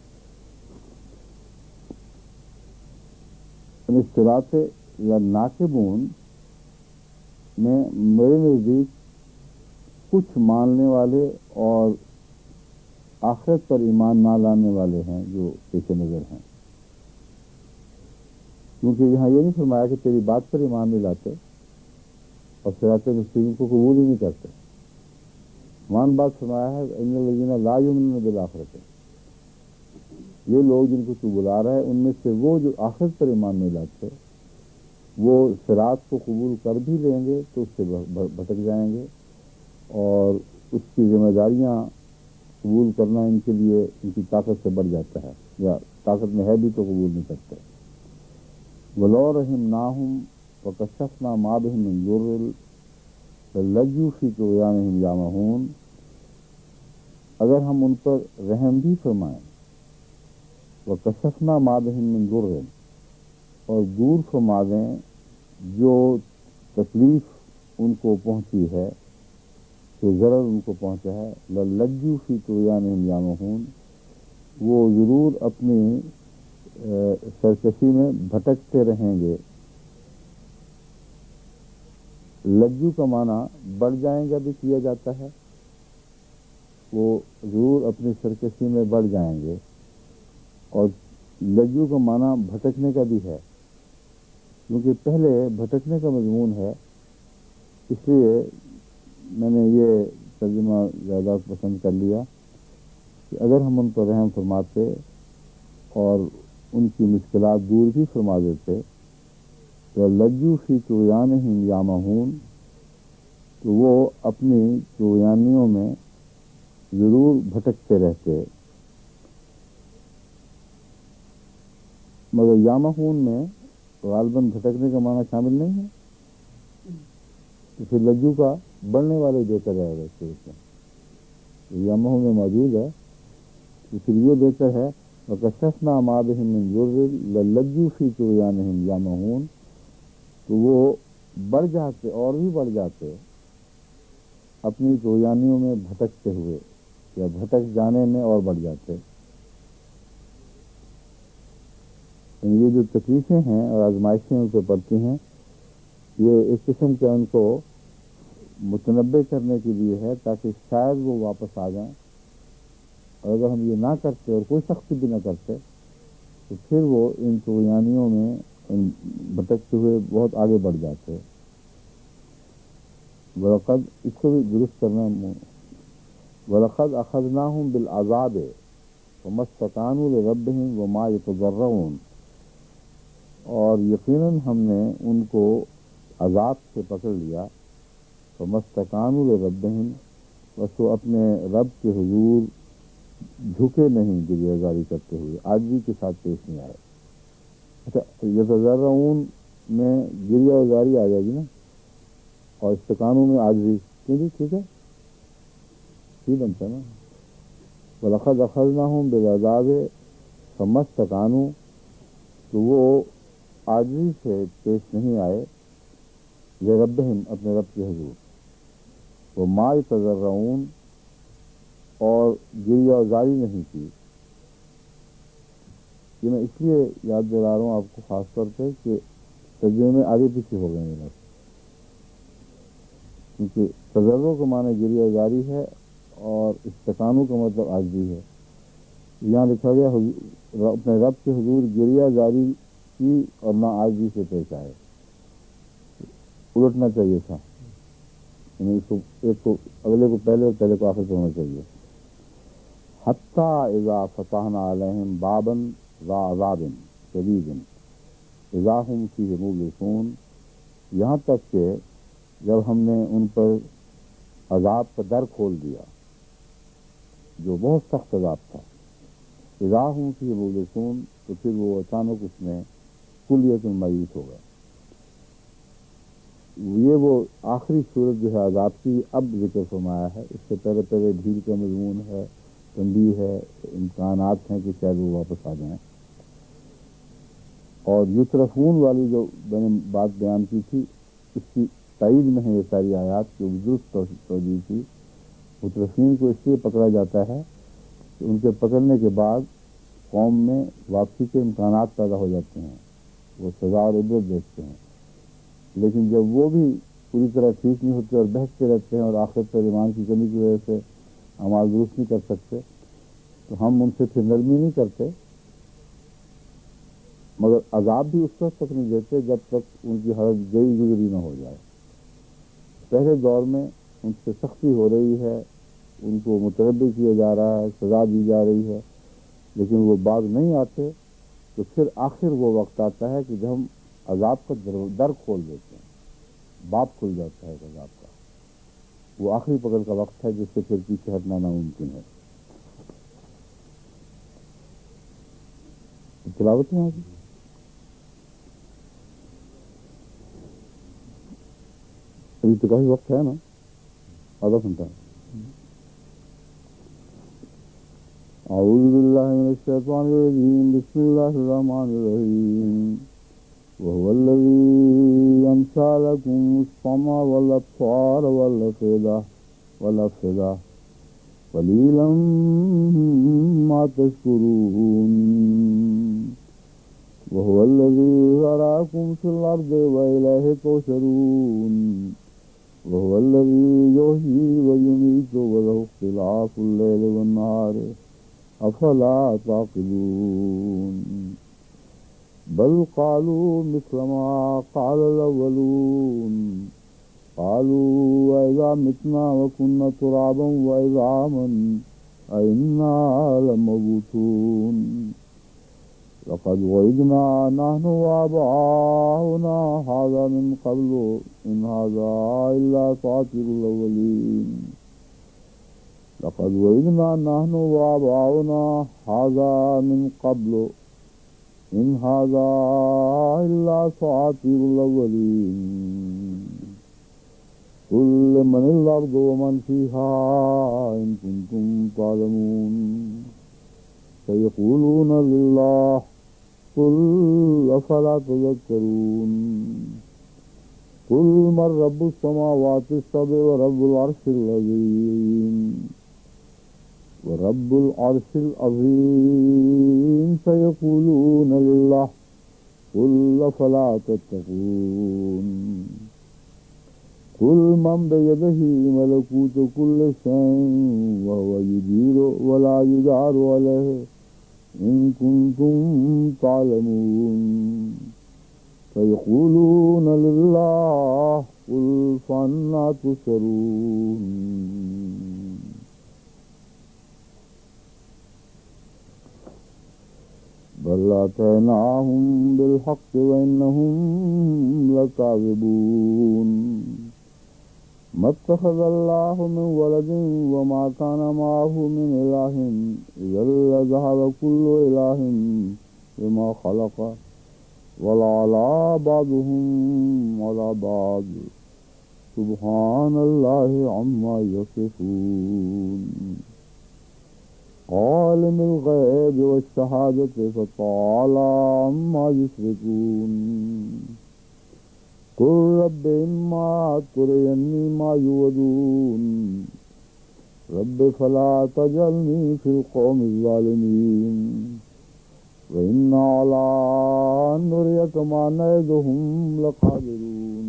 انصراط لناکبون میں میرے نزدیک کچھ ماننے والے اور آخرت پر ایمان نہ لانے والے ہیں جو پیش نظر ہیں، کیونکہ یہاں یہ نہیں فرمایا کہ تیری بات پر ایمان نہیں لاتے اور صراط مستقیم کو قبول ہی نہیں کرتے. مان بات فرمایا ہے ان الذین لا یؤمنون بالآخرۃ، یہ لوگ جن کو تو بلا رہا ہے ان میں سے وہ جو آخرت پر ایمان نہیں لاتے وہ صراط کو قبول کر بھی لیں گے تو اس سے بھٹک جائیں گے، اور اس کی ذمہ داریاں قبول کرنا ان کے لیے ان کی طاقت سے بڑھ جاتا ہے، یا طاقت میں ہے بھی تو قبول نہیں کرتے. وَلَوْ رَحِمْنَاهُمْ وَكَشَفْنَا مَا بِهِم مِّن ضُرٍّ لَّلَّجُّوا فِي طُغْيَانِهِمْ يَعْمَهُونَ، اگر ہم ان پر رحم بھی فرمائیں، وَكَشَفْنَا مَا بِهِم مِّن ضُرٍّ، اور دور فرما دیں جو تکلیف ان کو پہنچی ہے، جو ضرر ان کو پہنچا ہے، لَلَّجُّوا فِي طُغْيَانِهِمْ يَعْمَهُونَ، وہ ضرور اپنی سرکشی میں بھٹکتے رہیں گے. لجو کا معنی بڑھ جائیں گا بھی کیا جاتا ہے، وہ ضرور اپنی سرکشی میں بڑھ جائیں گے، اور لجو کا معنی بھٹکنے کا بھی ہے، کیونکہ پہلے بھٹکنے کا مضمون ہے، اس لیے میں نے یہ ترجمہ زیادہ پسند کر لیا کہ اگر ہم ان پر رحم فرماتے اور ان کی مشکلات دور بھی فرما دیتے تو لجو فی طغیانہم یعمہون، تو وہ اپنی طغیانیوں میں ضرور بھٹکتے رہتے. مگر یعمہون میں غالباً بھٹکنے کا معنی شامل نہیں ہے، تو پھر لجو کا بڑھنے والے بہتر رہے گا. یعمہون میں موجود ہے تو پھر یہ بہتر ہے وَكَشَفْنَا مَا بِهِم مِّن ضُرٍّ لَلَّجُّوا فِي طُغْيَانِهِمْ يَعْمَهُونَ، تو وہ بڑھ جاتے اور بھی بڑھ جاتے اپنی طغیانیوں میں بھٹکتے ہوئے، یا بھٹک جانے میں اور بڑھ جاتے۔ یہ جو تکلیفیں ہیں اور آزمائشیں ان پہ پڑتی ہیں، یہ ایک قسم کا ان کو متنبع کرنے کے لیے ہے تاکہ شاید وہ واپس آ جائیں، اور اگر ہم یہ نہ کرتے اور کوئی سختی بھی نہ کرتے تو پھر وہ ان طغیانیوں میں ان بھٹکتے ہوئے بہت آگے بڑھ جاتے۔ وَلَقَدْ اس کو بھی درست کرنا، وَلَقَدْ أَخَذْنَاهُمْ بِالْعَذَابِ فَمَا اسْتَكَانُوا لِرَبِّهِمْ وَمَا يَتَضَرَّعُونَ، اور یقیناً ہم نے ان کو عذاب سے پکڑ لیا، فَمَا اسْتَكَانُوا لِرَبِّهِمْ، بس وہ اپنے رب کے حضور جھکے نہیں گریہ زاری کرتے ہوئے، عاجزی کے ساتھ پیش نہیں آئے۔ اچھا، یتضرعون میں گریہ زاری آ جائے گی نا، اور استقانوں میں عاجزی، کیوں جی ٹھیک ہے، ٹھیک بنتا نا۔ وَلَقَدْ أَخَذْنَاهُمْ بِالْعَذَابِ فَمَا اسْتَكَانُوا، تو وہ عاجزی سے پیش نہیں آئے، لِرَبِّهِمْ اپنے رب کے حضور، وَمَا يَتَضَرَّعُونَ اور گریہ زاری نہیں کی۔ یہ میں اس لیے یاد دلا رہا ہوں آپ کو خاص طور پہ کہ ترجمے میں آگے پیچھے ہو گئے ہیں، کیونکہ تضرع کا معنی گریہ زاری ہے اور استقانو کا مطلب عاجزی ہے۔ یہاں لکھا گیا اپنے رب کے حضور گریہ زاری کی اور نہ عاجزی سے پیش آئے، الٹنا چاہیے تھا، یعنی اس کو ایک کو اگلے کو پہلے اور پہلے کو آخر پہ ہونا چاہیے۔ حتیٰ اذا فتحنا علیہم بابا ذا عذاب شدید اذا ہم فیہ مبلسون، یہاں تک کہ جب ہم نے ان پر عذاب کا در کھول دیا جو بہت سخت عذاب تھا، اذا ہم فیہ مبلسون، تو پھر وہ اچانک اس میں کلیت مایوس ہو گئے۔ یہ وہ آخری صورت جو ہے عذاب کی اب ذکر فرمایا ہے، اس سے پہلے پہلے ڈھیل کا مضمون ہے، تنبیہ ہے، امکانات ہیں کہ شاید وہ واپس آ جائیں۔ اور یطرفون والی جو میں نے بات بیان کی تھی، اس کی تائید میں ہے یہ ساری آیات جو درست توجیہ تھی۔ مترفین کو اس لیے پکڑا جاتا ہے کہ ان کے پکڑنے کے بعد قوم میں واپسی کے امکانات پیدا ہو جاتے ہیں، وہ سزا اور عبرت دیکھتے ہیں، لیکن جب وہ بھی پوری طرح ٹھیک نہیں ہوتے اور بہکتے رہتے ہیں اور آخرت پر ایمان کی کمی کی وجہ سے اعمال درست نہیں کر سکتے، تو ہم ان سے پھر نرمی نہیں کرتے، مگر عذاب بھی اس وقت تک نہیں دیتے جب تک ان کی حالت گئی گزری نہ ہو جائے۔ پہلے دور میں ان سے سختی ہو رہی ہے، ان کو متربع کیا جا رہا ہے، سزا دی جا رہی ہے، لیکن وہ بعد نہیں آتے، تو پھر آخر وہ وقت آتا ہے کہ جب ہم عذاب کا در کھول دیتے ہیں، باب کھل جاتا ہے عذاب کا، وہ آخری پکڑ کا وقت ہے جس سے پھر پیچھے ہٹنا ناممکن ہے۔ تلاوت ہے یہاں کی؟ ابھی تو کافی وقت ہے نا، آدھا گھنٹہ۔ اعوذ باللہ من الشیطان الرجیم، بسم اللہ الرحمن الرحیم۔ وهو الذي أنشأ لكم السمع والأبصار والأفئدة والأفئدة قليلا ما تشكرون۔ وهو الذي ذرأكم في الأرض وإليه تحشرون۔ وهو الذي يحيي ويميت وله اختلاف الليل والنهار أفلا تعقلون۔ بل قالوا مثل ما قال الأولون قالوا وإذا متنا وكنا ترابا وعظاما أئنا لمبعوثون۔ لقد وعدنا نحن وآباؤنا هذا من قبل إن هذا إلا أساطير الأولين۔ لقد وعدنا نحن وآباؤنا هذا من قبل إن هذا إلا أساطير الأولين۔ قل لمن الأرض ومن فيها إن كنتم تعلمون۔ سيقولون لله قل أفلا تذكرون قل من رب السماوات السبع ورب العرش العظيم ورب العرش العظيم سيقولون لله قل أفلا تتقون قل من بيده ملكوت كل شيء وهو يجير ولا يجار عليه إن كنتم تعلمون فيقولون لله قل فأنى تسحرون بل أتيناهم بالحق وإنهم لكاذبون ما اتخذ الله من ولد وما كان معه من إله إذا لذهب كل إله بما خلق ولعلى بعضهم على بعض سبحان الله عما يصفون عالم الغيب والشهادة فتعالى عما يشركون قل رب إما تريني ما يوعدون رب فلا تجعلني في القوم الظالمين وإنا على أن نريك ما نعدهم لقادرون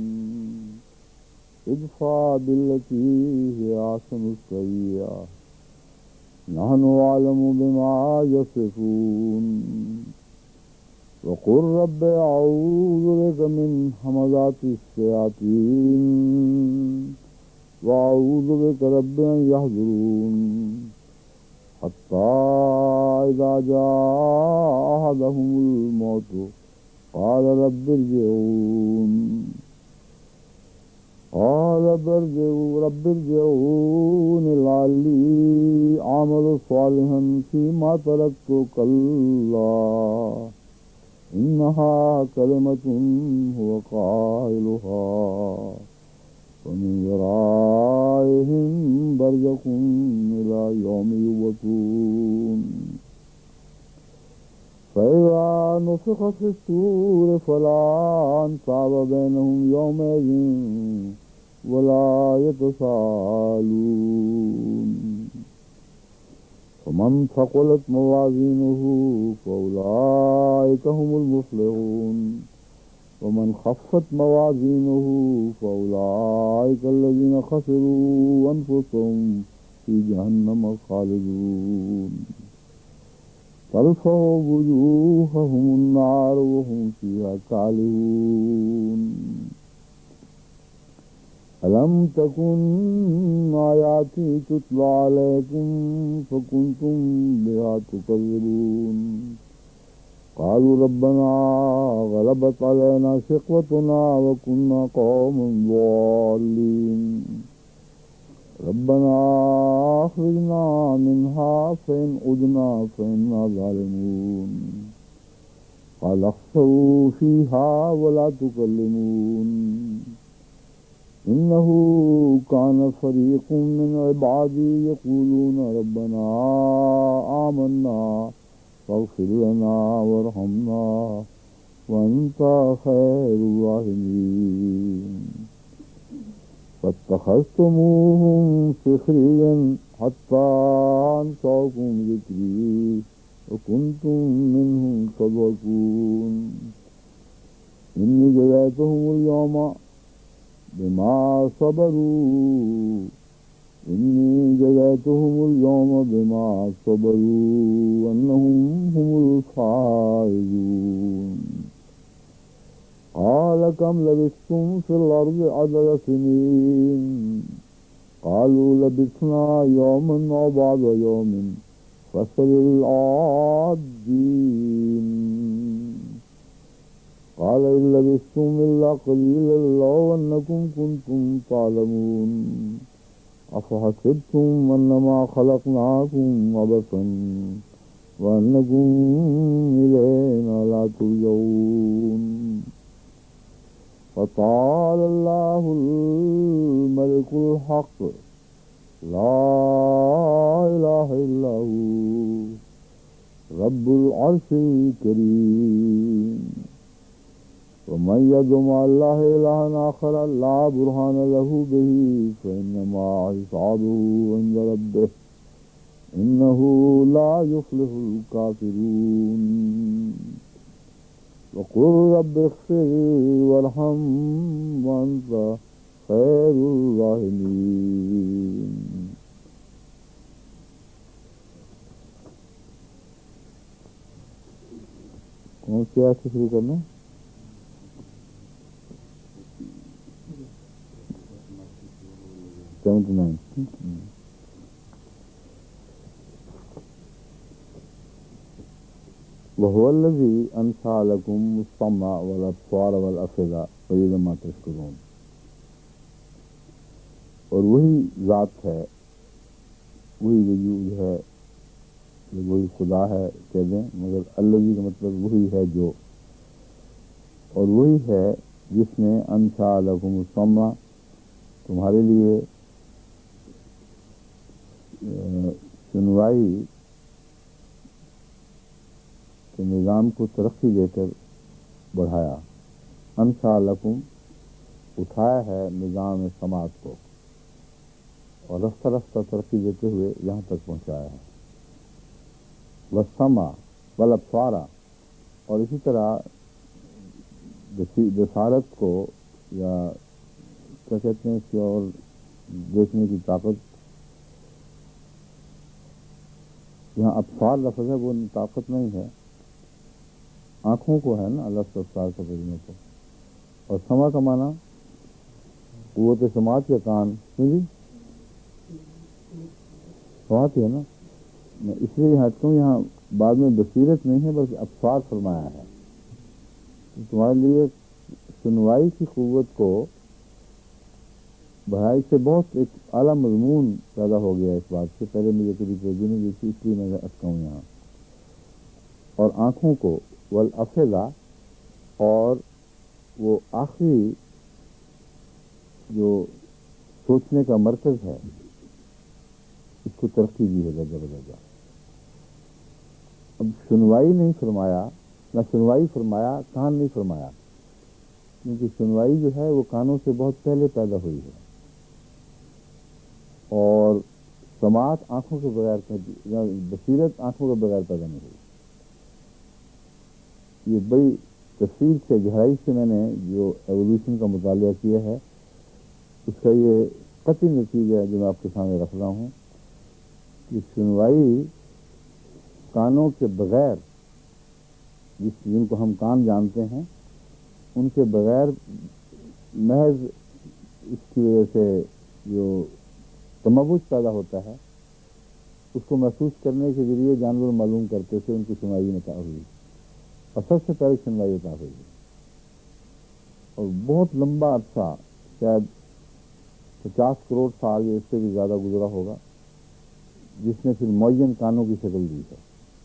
ادفع بالتي هي أحسن السيئة نحن أعلم بما يصفون وقل رب أعوذ بك من همزات الشياطين وأعوذ بك رب أن يحضرون حتى إذا جاء أحدهم الموت قال رب ارجعون قال رب ارجعون لعلي أعمل صالحا فيما تركت كلا إنها كلمة هو قائلها ومن ورائهم برزخ إلى يوم يبعثون فإذا نفخ في الصور فلا أنساب بينهم يومئذ ولا يتساءلون فمن ثقلت موازينه فأولئك هم المفلحون ومن خفت موازينه فأولئك الذين خسروا أنفسهم في جهنم خالدون تلفح وجوههم النار وهم فيها كالحون ألم تكن آياتي تتلى عليكم فكنتم بها تكذبون قالوا ربنا غلبت علينا شقوتنا وكنا قوما ضالين ربنا أخرجنا منها فإن عدنا فإنا ظالمون قال اخسئوا فيها ولا تكلمون إنه كان فريق من عبادي يقولون ربنا آمنا فاغفر لنا وارحمنا وأنت خير الراحمين فاتخذتموهم سخريا حتى أنساكم ذكري وكنتم منهم تضحكون إني جزيتهم اليوم بما صبروا إني جزيتهم اليوم بما صبروا أنهم هم الفائزون قال كم لبثتم في الأرض عدد سنين قالوا لبثنا يوما أو بعض يوم فاسأل العادين قال إن لبثتم إلا قليلا لو أنكم كنتم تعلمون أفحسبتم أنما خلقناكم عبثا وأنكم إلينا لا ترجعون فتعالى الله الملك الحق لا إله إلا هو رب العرش الكريم ومن يدع مع الله إلها آخر لا برهان له به فإنما حسابه عند ربه إنه لا يفلح الكافرون وقل رب اغفر وارحم وأنت خير الراحمين. کون سی آیت سے شروع کرنا ہے؟ Seventy nine. وهو الذي أنشأ لكم السمع والأبصار والأفئدة قليلا ما تشكرون. اور وہی ذات ہے، وہی وجود ہے، وہی خدا ہے کہہ دیں، مگر الذی کا مطلب وہی ہے جو، اور وہی ہے جس نے انشأ لکم السمع تمہارے لیے سنوائی کے نظام کو ترقی دے کر بڑھایا. انشأ لکم اٹھایا ہے نظام سماعت کو اور رفتہ رفتہ ترقی دیتے ہوئے یہاں تک پہنچایا ہے. والسمع والابصار، اور اسی طرح بصارت کو یا کیا کہتے ہیں اس کی اور دیکھنے کی طاقت، یہاں ابصار لفظ ہے وہ طاقت نہیں ہے، آنکھوں کو ہے نا اللہ سے ابصار کا ترجمہ کو. اور سمع کا معنی قوت سماعت کے کان، جی سماعت ہے نا، اس لیے یہاں کیوں یہاں بعد میں بصیرت نہیں ہے بلکہ ابصار فرمایا ہے. تمہارے لیے سنوائی کی قوت کو بڑھائی سے بہت ایک اعلیٰ مضمون پیدا ہو گیا اس بات سے. پہلے مجھے کبھی توجہ نہیں دی تھی، اس لیے میں اٹکا ہوں یہاں. اور آنکھوں کو والافئدہ، اور وہ آخری جو سوچنے کا مرکز ہے اس کو ترقی دی ہے درجہ بدرجہ. اب سنوائی نہیں فرمایا، نہ سنوائی فرمایا، کان نہیں فرمایا، کیونکہ سنوائی جو ہے وہ کانوں سے بہت پہلے پیدا ہوئی ہے، اور سماعت آنکھوں کے بغیر، بصیرت آنکھوں کے بغیر پیدا نہیں ہوئی. یہ بڑی تفصیل سے گہرائی سے میں نے جو ایولیوشن کا مطالعہ کیا ہے اس کا یہ قطعی نتیجہ ہے جو میں آپ کے سامنے رکھ رہا ہوں کہ سنوائی کانوں کے بغیر، جس جن کو ہم کان جانتے ہیں ان کے بغیر محض اس کی وجہ سے جو تموج پیدا ہوتا ہے اس کو محسوس کرنے کے ذریعے جانور معلوم کرتے تھے ان کی سنوائی عطا ہوئی، اور سب سے پہلے سنوائی عطا ہوئی. اور بہت لمبا عرصہ، شاید پچاس کروڑ سال یا اس سے بھی زیادہ گزرا ہوگا، جس نے پھر معین کانوں کی شکل دی ہے.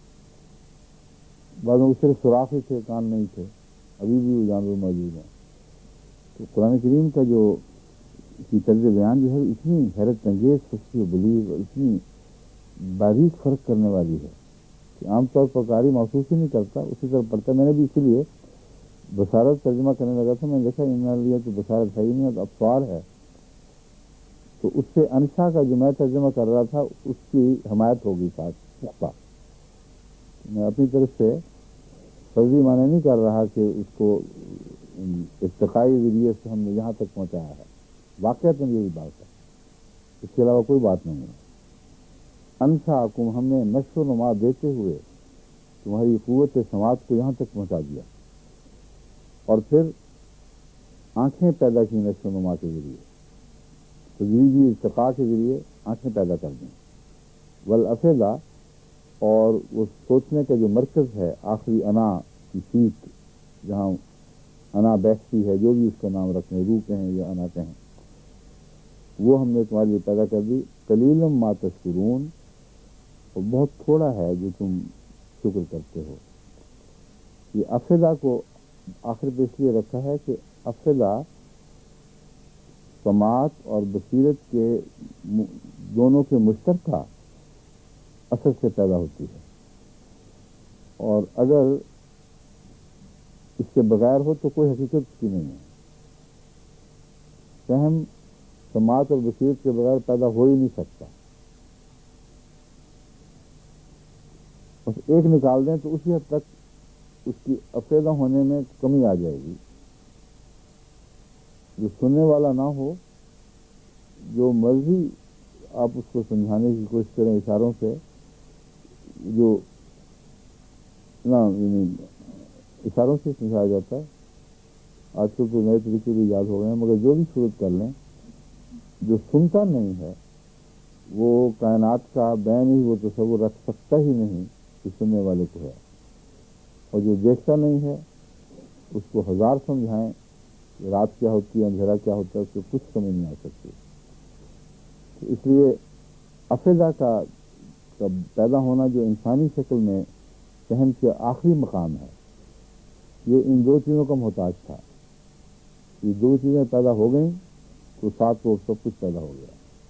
بعضوں میں صرف سوراخ ہی تھے، کان نہیں تھے، ابھی بھی وہ جانور موجود ہیں. تو قرآن کریم کا جو کی طرز بیان جو ہے اتنی حیرت انگیز، خوشی و بلیغ اور اتنی باریک فرق کرنے والی ہے کہ عام طور پر قاری محسوس ہی نہیں کرتا، اسی طرح پڑھتا. میں نے بھی اسی لیے بصارت ترجمہ کرنے لگا تھا، میں نے دیکھا انہوں نے تو بصارت ہے ہی نہیں، اب ابصار ہے. تو اس سے انشا کا جو میں ترجمہ کر رہا تھا اس کی حمایت ہوگی ساتھ پختہ. میں اپنی طرف سے فرضی معنی نہیں کر رہا کہ اس کو ارتقائی ذریعے سے ہم نے یہاں تک پہنچایا ہے، واقعات میں یہی بات ہے، اس کے علاوہ کوئی بات نہیں ہے. انشا کو ہم نے نشو و نما دیتے ہوئے تمہاری قوت سماعت کو یہاں تک پہنچا دیا، اور پھر آنکھیں پیدا کی نشو و نما کے ذریعے، تدریجی ارتقاء کے ذریعے آنکھیں پیدا کر دیں. والافئدہ، اور وہ سوچنے کا جو مرکز ہے، آخری انا کی سیٹ جہاں انا بیٹھتی ہے، جو بھی اس کا نام رکھیں، روح کہیں یا انا کہیں، وہ ہم نے تمہارے لیے پیدا کر دی. قلیلا ما تشکرون، اور بہت تھوڑا ہے جو تم شکر کرتے ہو. یہ افئدہ کو آخر پہ اس لیے رکھا ہے کہ افئدہ سماعت اور بصیرت کے دونوں کے مشترکہ اثر سے پیدا ہوتی ہے. اور اگر اس کے بغیر ہو تو کوئی حقیقت اس کی نہیں ہے. فہم سماعت اور بصیرت کے بغیر پیدا ہو ہی نہیں سکتا. بس ایک نکال دیں تو اسی حد تک اس کی افیدہ ہونے میں کمی آ جائے گی. جو سننے والا نہ ہو، جو مرضی آپ اس کو سمجھانے کی کوشش کریں اشاروں سے، جو نہ اشاروں سے سمجھایا جاتا ہے. آج کل تو نئے طریقے بھی یاد ہو گئے ہیں، مگر جو بھی صورت کر لیں، جو سنتا نہیں ہے وہ کائنات کا بین ہی وہ تصور رکھ سکتا ہی نہیں کہ سننے والے کو ہے. اور جو دیکھتا نہیں ہے اس کو ہزار سمجھائیں کہ رات کیا ہوتی ہے، اندھیرا کیا ہوتا ہے، اس کو کچھ سمجھ نہیں آ سکتی. تو اس لیے افیدہ کا پیدا ہونا جو انسانی شکل میں فہم کے آخری مقام ہے، یہ ان دو چیزوں کا محتاج تھا. یہ دو چیزیں پیدا ہو گئیں تو ساتھ وہ سب کچھ پیدا ہو گیا.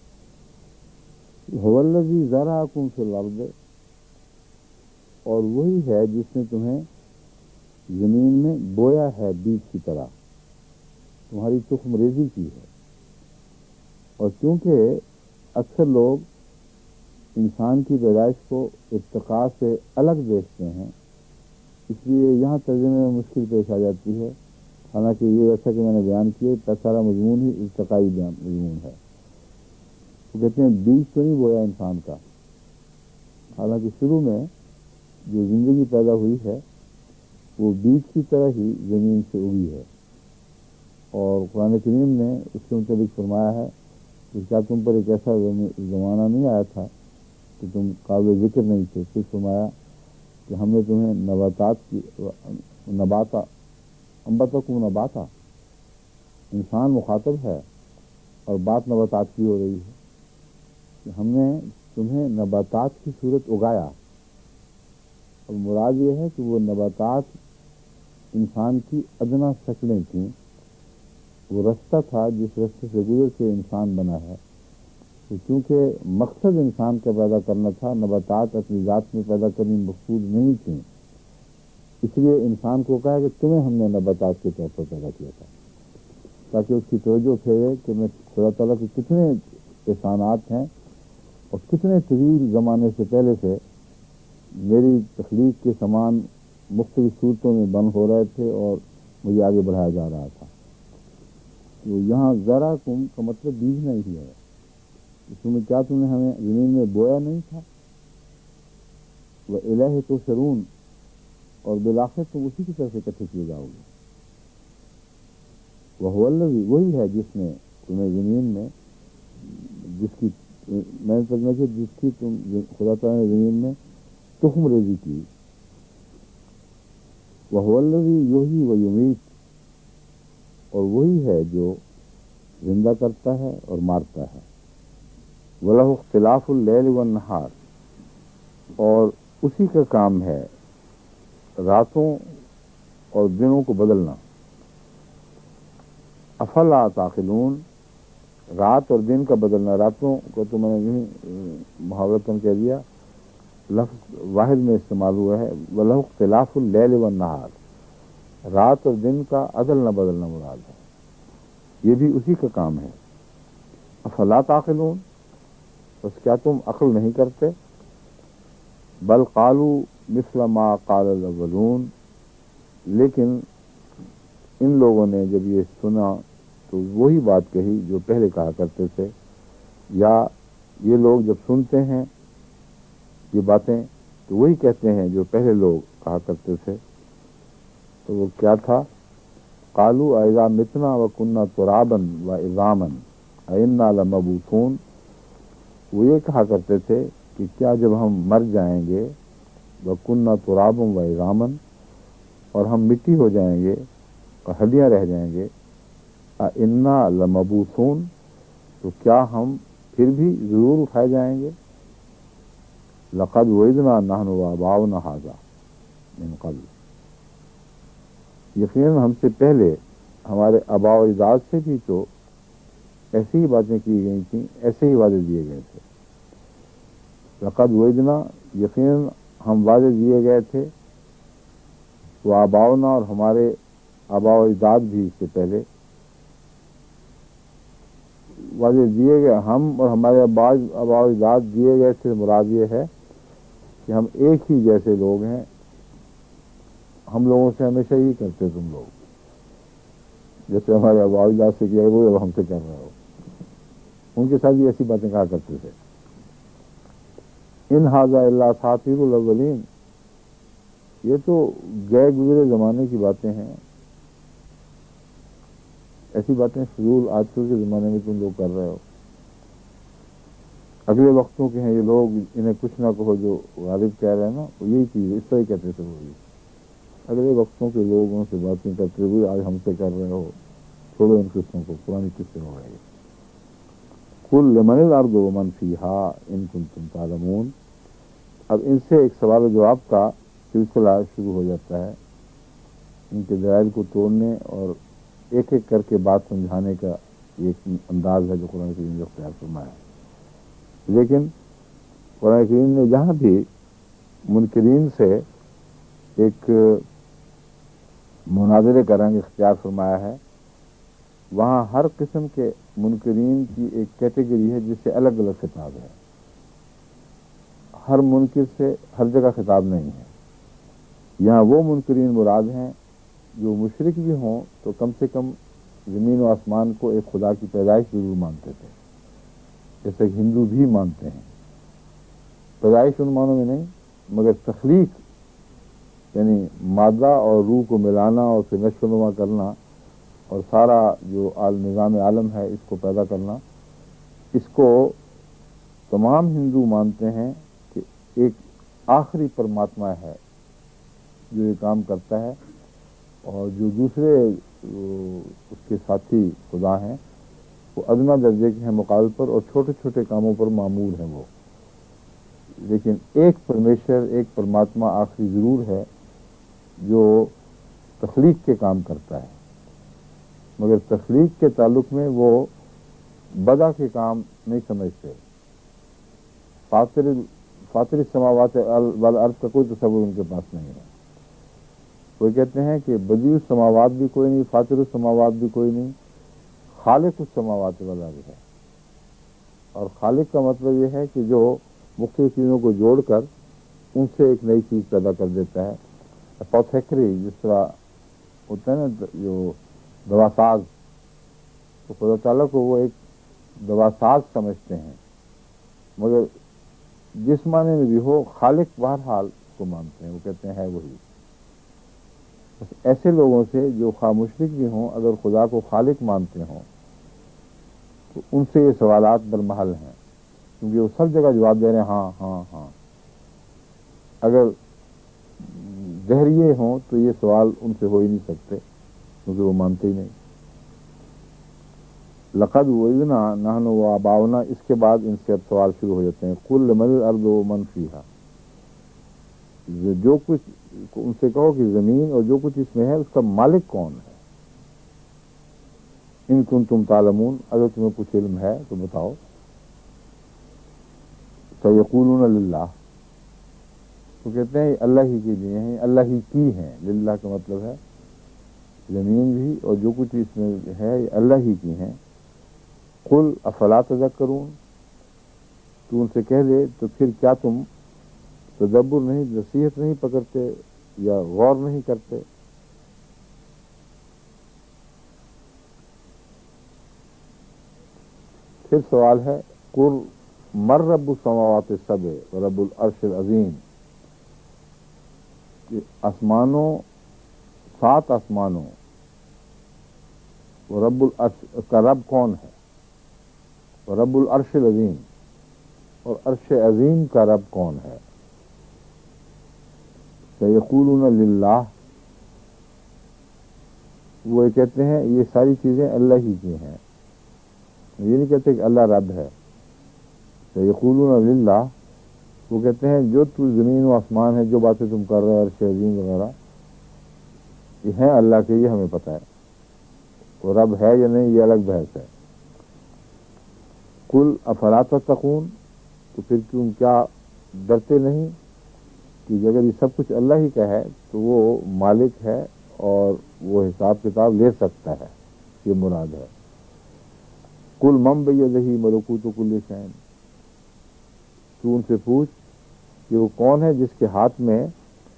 هو الذی ذرأکم فی الارض، اور وہی ہے جس نے تمہیں زمین میں بویا ہے بیج کی طرح، تمہاری تخم ریزی کی ہے. اور چونکہ اکثر لوگ انسان کی پیدائش کو ارتقاء سے الگ دیکھتے ہیں، اس لیے یہاں ترجمے میں مشکل پیش آ جاتی ہے. حالانکہ یہ ایسا کہ میں نے بیان کیا سارا مضمون ہی ارتقائی مضمون ہے. وہ کہتے ہیں بیج تو نہیں بویا انسان کا، حالانکہ شروع میں جو زندگی پیدا ہوئی ہے وہ بیج کی طرح ہی زمین سے اگی ہے. اور قرآن کریم نے اس کے متعلق فرمایا ہے کہ کیا تم پر ایک ایسا زمانہ نہیں آیا تھا کہ تم قابل ذکر نہیں تھے. پھر فرمایا کہ ہم نے تمہیں نباتات کی نباتا انبتکم نباتا، انسان مخاطب ہے اور بات نباتات کی ہو رہی ہے کہ ہم نے تمہیں نباتات کی صورت اگایا. اور مراد یہ ہے کہ وہ نباتات انسان کی ادنا شکلیں تھیں، وہ رستہ تھا جس رستے سے گزر کے انسان بنا ہے. تو چونکہ مقصد انسان کا پیدا کرنا تھا، نباتات اپنی ذات میں پیدا کرنی مقصود نہیں تھیں، اس لیے انسان کو کہا کہ تمہیں ہم نے نباتات کے طور پر پیدا کیا تھا، تاکہ اس کی توجہ پھیرے کہ میں خدا تعالیٰ کے کتنے احسانات ہیں اور کتنے طویل زمانے سے پہلے سے میری تخلیق کے سامان مختلف صورتوں میں بند ہو رہے تھے اور مجھے آگے بڑھایا جا رہا تھا. تو یہاں ذرا کم کا مطلب بیج نہیں ہے. اس میں کیا تم نے ہمیں زمین میں بویا نہیں تھا؟ وہ الہ تو شرون، اور بالآخر تم اسی کی طرف سے اکٹھے کیے جاؤ گے. وہ الذی، وہی ہے جس نے تمہیں زمین میں جس کی میں نے کہ جس کی تم خدا تعالیٰ نے زمین میں تخم ریزی کی. وہ الذی یحیی و یمیت، اور وہی ہے جو زندہ کرتا ہے اور مارتا ہے. وَلَهُ اخْتِلَافُ اللَّيْلِ وَالنَّهَارِ، اور اسی کا کام ہے راتوں اور دنوں کو بدلنا. افلا تعقلون، رات اور دن کا بدلنا. راتوں کو تو میں نے یوں محاورتاً کہہ دیا، لفظ واحد میں استعمال ہوا ہے. وَلَهُ اخْتِلَافُ اللَّيْلِ وَالنَّهَارِ، رات اور دن کا عدل نہ بدلنا مراد ہے، یہ بھی اسی کا کام ہے. افلا تعقلون، بس کیا تم عقل نہیں کرتے؟ بل قالوا مثل ما قال الاولون، لیکن ان لوگوں نے جب یہ سنا تو وہی بات کہی جو پہلے کہا کرتے تھے. یا یہ لوگ جب سنتے ہیں یہ باتیں تو وہی کہتے ہیں جو پہلے لوگ کہا کرتے تھے. تو وہ کیا تھا؟ قالوا اذا متنا وكنا ترابا وعظاما ائنا لمبعوثون. وہ یہ کہا کرتے تھے کہ کیا جب ہم مر جائیں گے وكنا ترابا وعظاما، اور ہم مٹی ہو جائیں گے اور ہڈیاں رہ جائیں گے، ائنا لمبعوثون، تو کیا ہم پھر بھی ضرور اٹھائے جائیں گے. لقد وعدنا نحن وآباؤنا هذا من قبل، یقیناً ہم سے پہلے ہمارے آباء و اجداد سے بھی تو ایسی ہی باتیں کی گئی تھیں، ایسے ہی وعدے دیے گئے تھے. لقد وعدنا، یقیناً ہم وعدے دیے گئے تھے وہ آباؤنا اور ہمارے آباء و اجداد بھی اس سے پہلے واضح دیے گئے، ہم اور ہمارے آباء و اجداد دیے گئے سے مراد یہ ہے کہ ہم ایک ہی جیسے لوگ ہیں، ہم لوگوں سے ہمیشہ ہی کرتے تم لوگ، جیسے ہمارے آباء و اجداد سے کیا وہ اب ہم سے کر رہے ہو، ان کے ساتھ بھی ایسی باتیں کہا کرتے تھے۔ ان ھذا الا اساطیر الاولین، یہ تو گئے گزرے زمانے کی باتیں ہیں، ایسی باتیں فضول آج کل کے زمانے میں تم لوگ کر رہے ہو، اگلے وقتوں کے ہیں یہ لوگ، انہیں کچھ نہ کہو، جو غالب کہہ رہے ہیں نا وہ یہی چیز اس طرح ہی کہتے تھے وہ بھی، اگلے وقتوں کے لوگوں سے باتیں کرتے ہوئے آج ہم سے کر رہے ہو، چھوڑو ان قصوں کو، پرانی قصے ہو رہے ہیں۔ قل لمن الارض ومن فیہا ان کنتم تعلمون، اب ان سے ایک سوال و جواب کا سلسلہ شروع ہو جاتا ہے، ان کے دلائل کو توڑنے اور ایک ایک کر کے بات سمجھانے کا ایک انداز ہے جو قرآن کریم نے اختیار فرمایا ہے۔ لیکن قرآن کریم نے جہاں بھی منکرین سے ایک مناظرے کا رنگ اختیار فرمایا ہے، وہاں ہر قسم کے منکرین کی ایک کیٹیگری ہے جس سے الگ الگ خطاب ہے، ہر منکر سے ہر جگہ خطاب نہیں ہے۔ یہاں وہ منکرین مراد ہیں جو مشرک بھی ہوں تو کم سے کم زمین و آسمان کو ایک خدا کی پیدائش ضرور مانتے تھے، جیسے کہ ہندو بھی مانتے ہیں، پیدائش ان معنوں میں نہیں مگر تخلیق، یعنی مادہ اور روح کو ملانا اور پھر نشو و نما کرنا اور سارا جو نظام عالم ہے اس کو پیدا کرنا، اس کو تمام ہندو مانتے ہیں کہ ایک آخری پرماتما ہے جو یہ کام کرتا ہے، اور جو دوسرے اس کے ساتھی خدا ہیں وہ ادنا درجے کے ہیں مقابل پر، اور چھوٹے چھوٹے کاموں پر معمول ہیں وہ، لیکن ایک پرمیشر، ایک پرماتما آخری ضرور ہے جو تخلیق کے کام کرتا ہے، مگر تخلیق کے تعلق میں وہ بدا کے کام نہیں سمجھتے، فاطر فاطر السماوات والارض کا کوئی تصور ان کے پاس نہیں ہے۔ وہ کہتے ہیں کہ بدیع السماوات بھی کوئی نہیں، فاطر السماوات بھی کوئی نہیں، خالق السماوات والارض ہے، اور خالق کا مطلب یہ ہے کہ جو مختلف چیزوں کو جوڑ کر ان سے ایک نئی چیز پیدا کر دیتا ہے، اپوتھیکری جس طرح ہوتا ہے نا جو دوا ساز، تو خدا تعالیٰ کو وہ ایک دوا ساز سمجھتے ہیں، مگر جس معنی میں بھی ہو خالق بہرحال اس کو مانتے ہیں، وہ کہتے ہیں ہے وہی۔ بس ایسے لوگوں سے جو خواہ مشرک بھی ہوں اگر خدا کو خالق مانتے ہوں تو ان سے یہ سوالات برمحل ہیں، کیونکہ وہ سب جگہ جواب دے رہے ہیں ہاں ہاں ہاں، اگر دہریے ہوں تو یہ سوال ان سے ہو ہی نہیں سکتے کیونکہ وہ مانتے ہی نہیں۔ لقد وعدنا نحن وآباؤنا، اس کے بعد ان سے اب سوال شروع ہو جاتے ہیں، قل لمن الارض ومن فیہا، جو کچھ ان سے کہو کہ زمین اور جو کچھ اس میں ہے اس کا مالک کون ہے، ان کنتم تعلمون، اگر تمہیں کچھ علم ہے تو بتاؤ۔ سیقولون للہ، تو کہتے ہیں اللہ ہی کے لیے ہیں، اللہ ہی کی ہیں، للہ کا مطلب ہے زمین بھی اور جو کچھ اس میں ہے یہ اللہ ہی کی ہیں۔ قل افلا تذکرون، تو ان سے کہہ دے تو پھر کیا تم تدبر نہیں، نصیحت نہیں پکڑتے یا غور نہیں کرتے؟ پھر سوال ہے قل مر رب السماوات السبع و رب العرش العظیم، کہ آسمانوں، سات آسمانوں وہ رب العرش کا رب کون ہے، اور رب العرش العظیم اور عرش عظیم کا رب کون ہے؟ سیقولون للہ، وہ کہتے ہیں یہ ساری چیزیں اللہ ہی کی ہیں، یہ نہیں کہتے کہ اللہ رب ہے۔ سیقولون للہ، وہ کہتے ہیں جو تو زمین و آسمان ہے، جو باتیں تم کر رہے ہیں عرش عظیم وغیرہ، یہ ہیں اللہ کے، یہ ہمیں پتہ ہے، وہ رب ہے یا نہیں یہ الگ بحث ہے۔ قل افلا تتقون، تو پھر تم کیا ڈرتے نہیں، کہ اگر یہ سب کچھ اللہ ہی کا ہے تو وہ مالک ہے اور وہ حساب کتاب لے سکتا ہے، یہ مراد ہے۔ کل من بیدہ ملکوت کل شیء، تو ان سے پوچھ کہ وہ کون ہے جس کے ہاتھ میں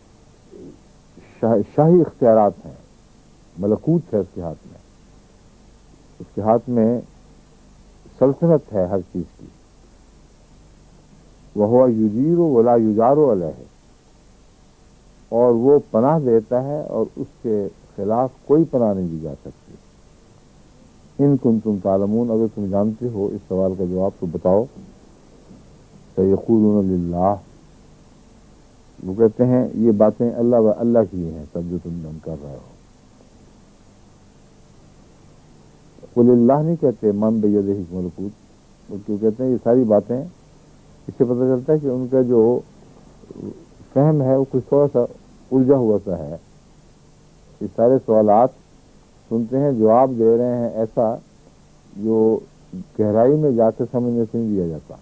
شاہ شاہی اختیارات ہیں، ملکوت ہے اس کے ہاتھ میں، اس کے ہاتھ میں سلطنت ہے ہر چیز کی۔ وَهُوَ يُجِيرُ وَلَا يُجَارُ عَلَيْهِ، اور وہ پناہ دیتا ہے اور اس کے خلاف کوئی پناہ نہیں دی جا سکتی۔ ان کنتم تعلمون، اگر تم جانتے ہو اس سوال کا جواب تو بتاؤ۔ سَيَقُولُونَ لِلَّهِ، وہ کہتے ہیں یہ باتیں اللہ و اللہ کی ہیں سب جو تم من کر رہے ہو۔ قُلِ اللَّهِ نہیں کہتے من بیدہ ملکوت، بلکہ وہ کہتے ہیں یہ ساری باتیں، اس سے پتہ چلتا ہے کہ ان کا جو فہم ہے وہ کچھ تھوڑا سا الجھا ہوا سا ہے۔ یہ سارے سوالات سنتے ہیں، جواب دے رہے ہیں ایسا جو گہرائی میں جا کے سمجھنے سے نہیں دیا جاتا۔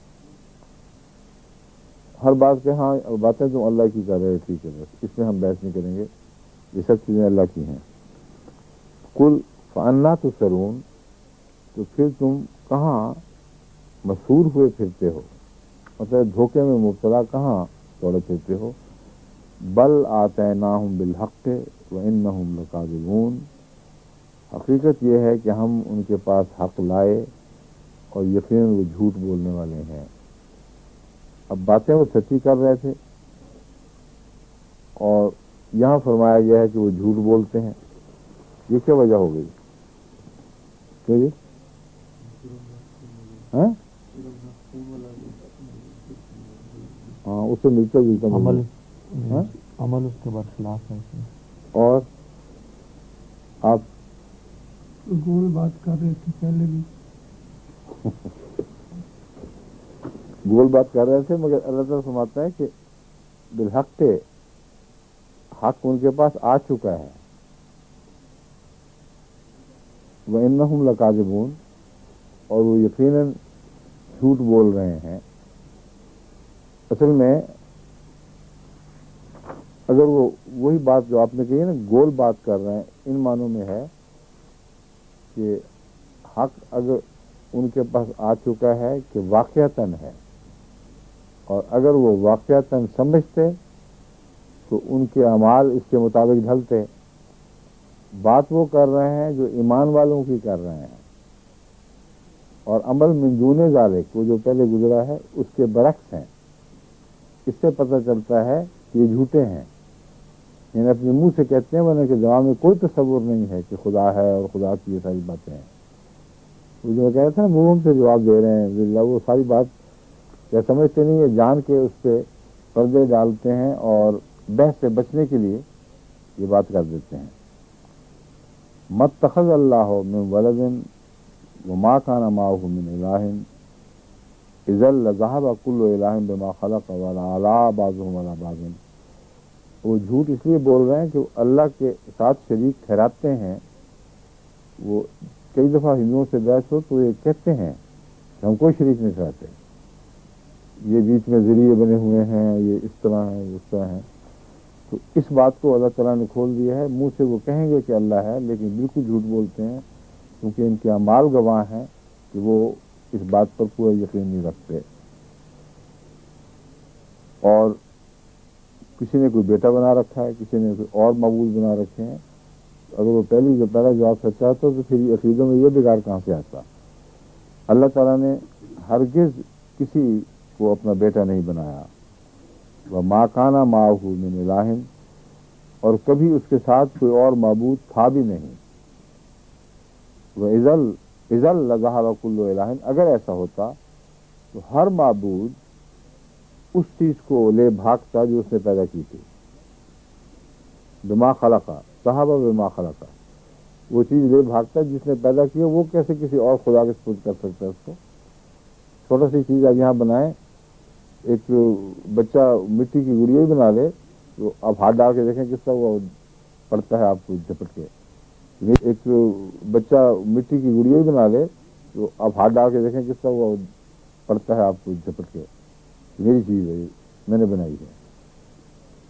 ہر بات کہ ہاں باتیں تم اللہ کی کر رہے، ٹھیک ہے، بس اس میں ہم بحث نہیں کریں گے، یہ سب چیزیں اللہ کی ہیں۔ کل فَأَنَّىٰ تُسْحَرُونَ، تو پھر تم کہاں مسحور ہوئے پھرتے ہو، مطلب دھوکے میں مبتلا کہاں دوڑے پھرتے ہو۔ بل آتیناہم بالحق وانہم لکاذبون، حقیقت یہ ہے کہ ہم ان کے پاس حق لائے اور یقیناً وہ جھوٹ بولنے والے ہیں۔ اب باتیں وہ سچی کر رہے تھے اور یہاں فرمایا گیا ہے کہ وہ جھوٹ بولتے ہیں، یہ کیا وجہ ہو گئی؟ کیا جی؟ ہاں ہاں اس سے ملتا جلتا عمل ہاں عمل اس کے برخلاف ہے۔ اور آپ گول بات کر رہے تھے پہلے بھی، گول بات کر رہے تھے، مگر اللہ تعالیٰ فرماتا ہے کہ بالحق حق ان کے پاس آ چکا ہے۔ وَإِنَّهُمْ لَكَاذِبُونَ، اور وہ یقیناً جھوٹ بول رہے ہیں۔ اصل میں اگر وہ وہی بات جو آپ نے کہی ہے نا گول بات کر رہے ہیں، ان معنوں میں ہے کہ حق اگر ان کے پاس آ چکا ہے کہ واقعتاً ہے، اور اگر وہ واقعتاً سمجھتے تو ان کے اعمال اس کے مطابق ڈھلتے۔ بات وہ کر رہے ہیں جو ایمان والوں کی کر رہے ہیں، اور عمل من دون ذالک وہ جو پہلے گزرا ہے اس کے برعکس ہیں۔ اس سے پتہ چلتا ہے کہ یہ جھوٹے ہیں، یعنی اپنے منہ سے کہتے ہیں ورنہ کہ دماغ میں کوئی تصور نہیں ہے کہ خدا ہے اور خدا کی یہ ساری باتیں ہیں۔ وہ جو کہتے ہیں منہ سے جواب دے رہے ہیں، وہ ساری بات کیا سمجھتے نہیں ہے، جان کے اس پہ پردے ڈالتے ہیں اور بحث سے بچنے کے لیے یہ بات کر دیتے ہیں۔ مَتَّخَذَ اللَّهُ مِن وَلَدٍ وَمَا كَانَ مَعَهُ مِنْ إِلَٰهٍ إِذًا لَذَهَبَ كُلُّ إِلَٰهٍ بِمَا خَلَقَ وَلَعَلَا بَعْضُهُمْ عَلَىٰ بَعْضٍ۔ وہ جھوٹ اس لیے بول رہے ہیں کہ وہ اللہ کے ساتھ شریک ٹھہراتے ہیں۔ وہ کئی دفعہ ہندوؤں سے بحث ہو تو یہ کہتے ہیں کہ ہم کوئی شریک نہیں ٹھہراتے، یہ بیچ میں ذریعے بنے ہوئے ہیں، یہ اس طرح ہیں، اس طرح ہیں۔ تو اس بات کو اللہ تعالیٰ نے کھول دیا ہے، منہ سے وہ کہیں گے کہ اللہ ہے لیکن بالکل جھوٹ بولتے ہیں، کیونکہ ان کے اعمال گواہ ہیں کہ وہ اس بات پر پورا یقین نہیں رکھتے۔ اور کسی نے کوئی بیٹا بنا رکھا ہے، کسی نے کوئی اور معبود بنا رکھے ہیں۔ اگر وہ پہلی جو پہلا جواب سچا ہوتا تو پھر عقیدوں میں یہ بگاڑ کہاں سے آتا؟ اللہ تعالیٰ نے ہرگز کسی کو اپنا بیٹا نہیں بنایا، وَمَا كَانَ مَعَهُ مِنْ إِلَٰهٍ، اور کبھی اس کے ساتھ کوئی اور معبود تھا بھی نہیں۔ وَإِذًا لَذَهَبَ كُلُّ إِلَٰهٍ، اگر ایسا ہوتا تو ہر معبود اس چیز کو لے بھاگتا جو اس نے پیدا کی تھی۔ بما خلقا، ذهب بما خلقا، وہ چیز لے بھاگتا جس نے پیدا کیا، وہ کیسے کسی اور خدا کے سپرد کر سکتا ہے اس کو؟ چھوٹا سی چیز آپ یہاں بنائیں، ایک بچہ مٹی کی گڑیا ہی بنا لے تو آپ ہاتھ ڈال کے دیکھیں کس طرح وہ پڑتا ہے آپ کو جھپٹ کے۔ ایک بچہ مٹی کی گڑیا ہی بنا لے تو آپ ہاتھ ڈال کے دیکھیں کس طرح وہ پڑتا ہے آپ کو جھپٹ کے۔ میری چیز ہے، میں نے بنائی ہے۔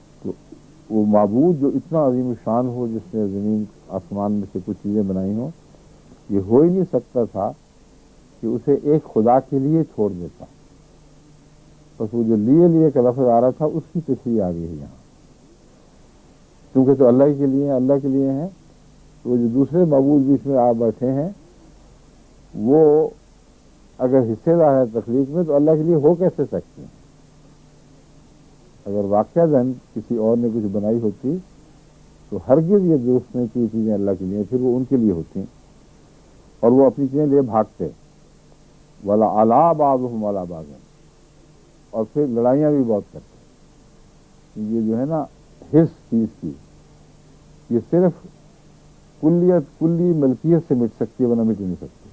وہ معبود جو اتنا عظیم الشان ہو، جس نے زمین آسمان میں سے کچھ چیزیں بنائی ہوں، یہ ہو ہی نہیں سکتا تھا کہ اسے ایک خدا کے لیے چھوڑ دیتا. بس وہ جو لیے لیے کا لفظ آ رہا تھا اس کی تشریح آ گئی ہے یہاں. کیونکہ تو اللہ کے لیے ہیں، اللہ کے لیے ہیں، وہ جو دوسرے معبود بیچ میں آ بیٹھے ہیں وہ اگر حصے دار ہے تخلیق میں تو اللہ کے لیے ہو کیسے سکتے ہیں؟ اگر واقعہ دن کسی اور نے کچھ بنائی ہوتی تو ہرگز یہ درست نہیں کہ یہ چیزیں اللہ کے لیے، پھر وہ ان کے لیے ہوتی اور وہ اپنی چیزیں لیے بھاگتے. والا اعلیٰ بعضهم والا بعض، اور پھر لڑائیاں بھی بہت کرتے. یہ جو ہے نا حص چیز کی، یہ صرف کلیت کلی ملکیت سے مٹ سکتی ہے، ورنہ مٹ نہیں سکتی.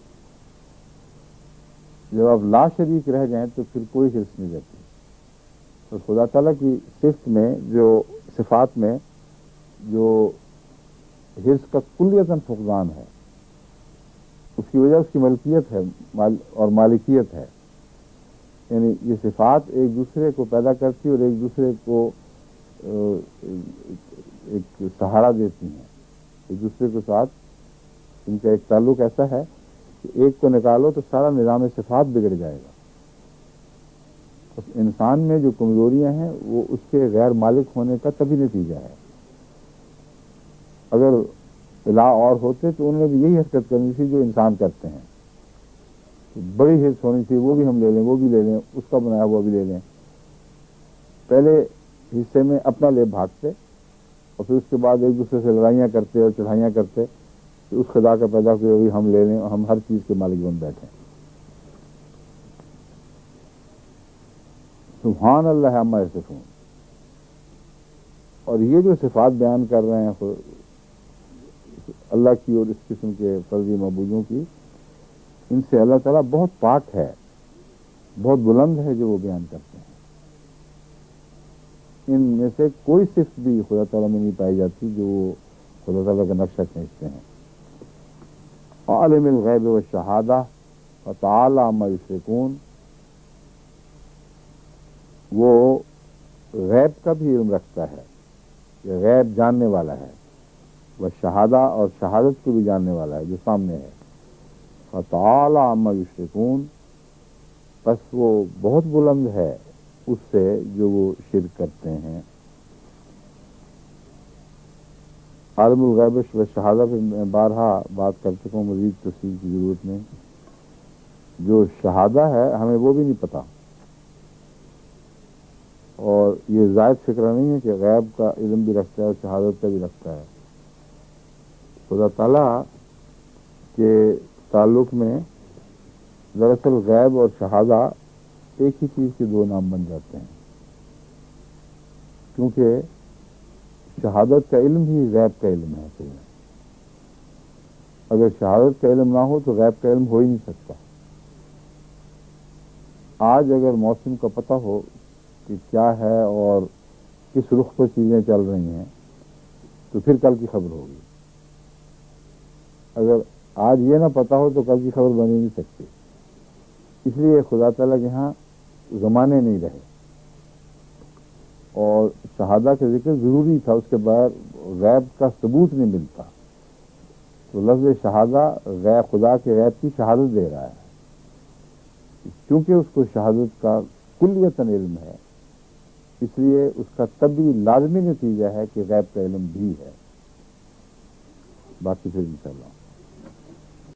جب آپ لا شریک رہ جائیں تو پھر کوئی حرص نہیں رہتی. تو خدا تعالیٰ کی صفت میں، جو صفات میں جو حرص کا کلیتاً فقدان ہے، اس کی وجہ اس کی ملکیت ہے اور مالکیت ہے. یعنی یہ صفات ایک دوسرے کو پیدا کرتی اور ایک دوسرے کو ایک سہارا دیتی ہیں. ایک دوسرے کے ساتھ ان کا ایک تعلق ایسا ہے کہ ایک کو نکالو تو سارا نظام صفات بگڑ جائے گا. انسان میں جو کمزوریاں ہیں وہ اس کے غیر مالک ہونے کا تبھی نتیجہ ہے. اگر الہ اور ہوتے تو انہوں نے بھی یہی حرکت کرنی تھی جو انسان کرتے ہیں. بڑی حرص ہونی تھی، وہ بھی ہم لے لیں، وہ بھی لے لیں، اس کا بنایا وہ بھی لے لیں. پہلے حصے میں اپنا لے بھاگتے اور پھر اس کے بعد ایک دوسرے سے لڑائیاں کرتے اور چڑھائیاں کرتے کہ اس خدا کا پیدا کیا ہوئی ہم لے لیں، ہم ہر چیز کے مالک بن بیٹھے. سبحان اللہ عما یصفون. اور یہ جو صفات بیان کر رہے ہیں اللہ کی اور اس قسم کے فرضی معبودوں کی، ان سے اللہ تعالیٰ بہت پاک ہے، بہت بلند ہے جو وہ بیان کرتے ہیں. ان میں سے کوئی صفت بھی خدا تعالیٰ میں نہیں پائی جاتی جو وہ خدا تعالیٰ کا نقشہ کھینچتے ہیں. عالم الغیب والشہادہ وتعالی عما یشرکون، وہ غیب کا بھی علم رکھتا ہے، یہ غیب جاننے والا ہے. وہ شہادہ اور شہادت کو بھی جاننے والا ہے جو سامنے ہے. وتعالی عما یشرکون، بس وہ بہت بلند ہے اس سے جو وہ شرک کرتے ہیں. عالم الغیب و شہادہ پہ میں بارہا بات کر چکا ہوں، مزید تفصیل کی ضرورت نہیں. جو شہادہ ہے ہمیں وہ بھی نہیں پتا، اور یہ زائد فکرہ نہیں ہے کہ غیب کا علم بھی رکھتا ہے اور شہادت کا بھی رکھتا ہے. خدا تعالیٰ کے تعلق میں دراصل غیب اور شہادہ ایک ہی چیز کے دو نام بن جاتے ہیں، کیونکہ شہادت کا علم ہی غیب کا علم ہے. اصل میں اگر شہادت کا علم نہ ہو تو غیب کا علم ہو ہی نہیں سکتا. آج اگر موسم کا پتہ ہو کہ کیا ہے اور کس رخ پر چیزیں چل رہی ہیں تو پھر کل کی خبر ہوگی. اگر آج یہ نہ پتا ہو تو کل کی خبر بن ہی نہیں سکتی. اس لیے خدا تعالیٰ کے ہاں زمانے نہیں رہے، اور شہادہ کا ذکر ضروری تھا، اس کے بعد غیب کا ثبوت نہیں ملتا. تو لفظ شہادہ غیب، خدا کے غیب کی شہادت دے رہا ہے. کیونکہ اس کو شہادت کا کلیتاً علم ہے، اس لیے اس کا طبی لازمی نتیجہ ہے کہ غیب کا علم بھی ہے. باقی پھر انشاءاللہ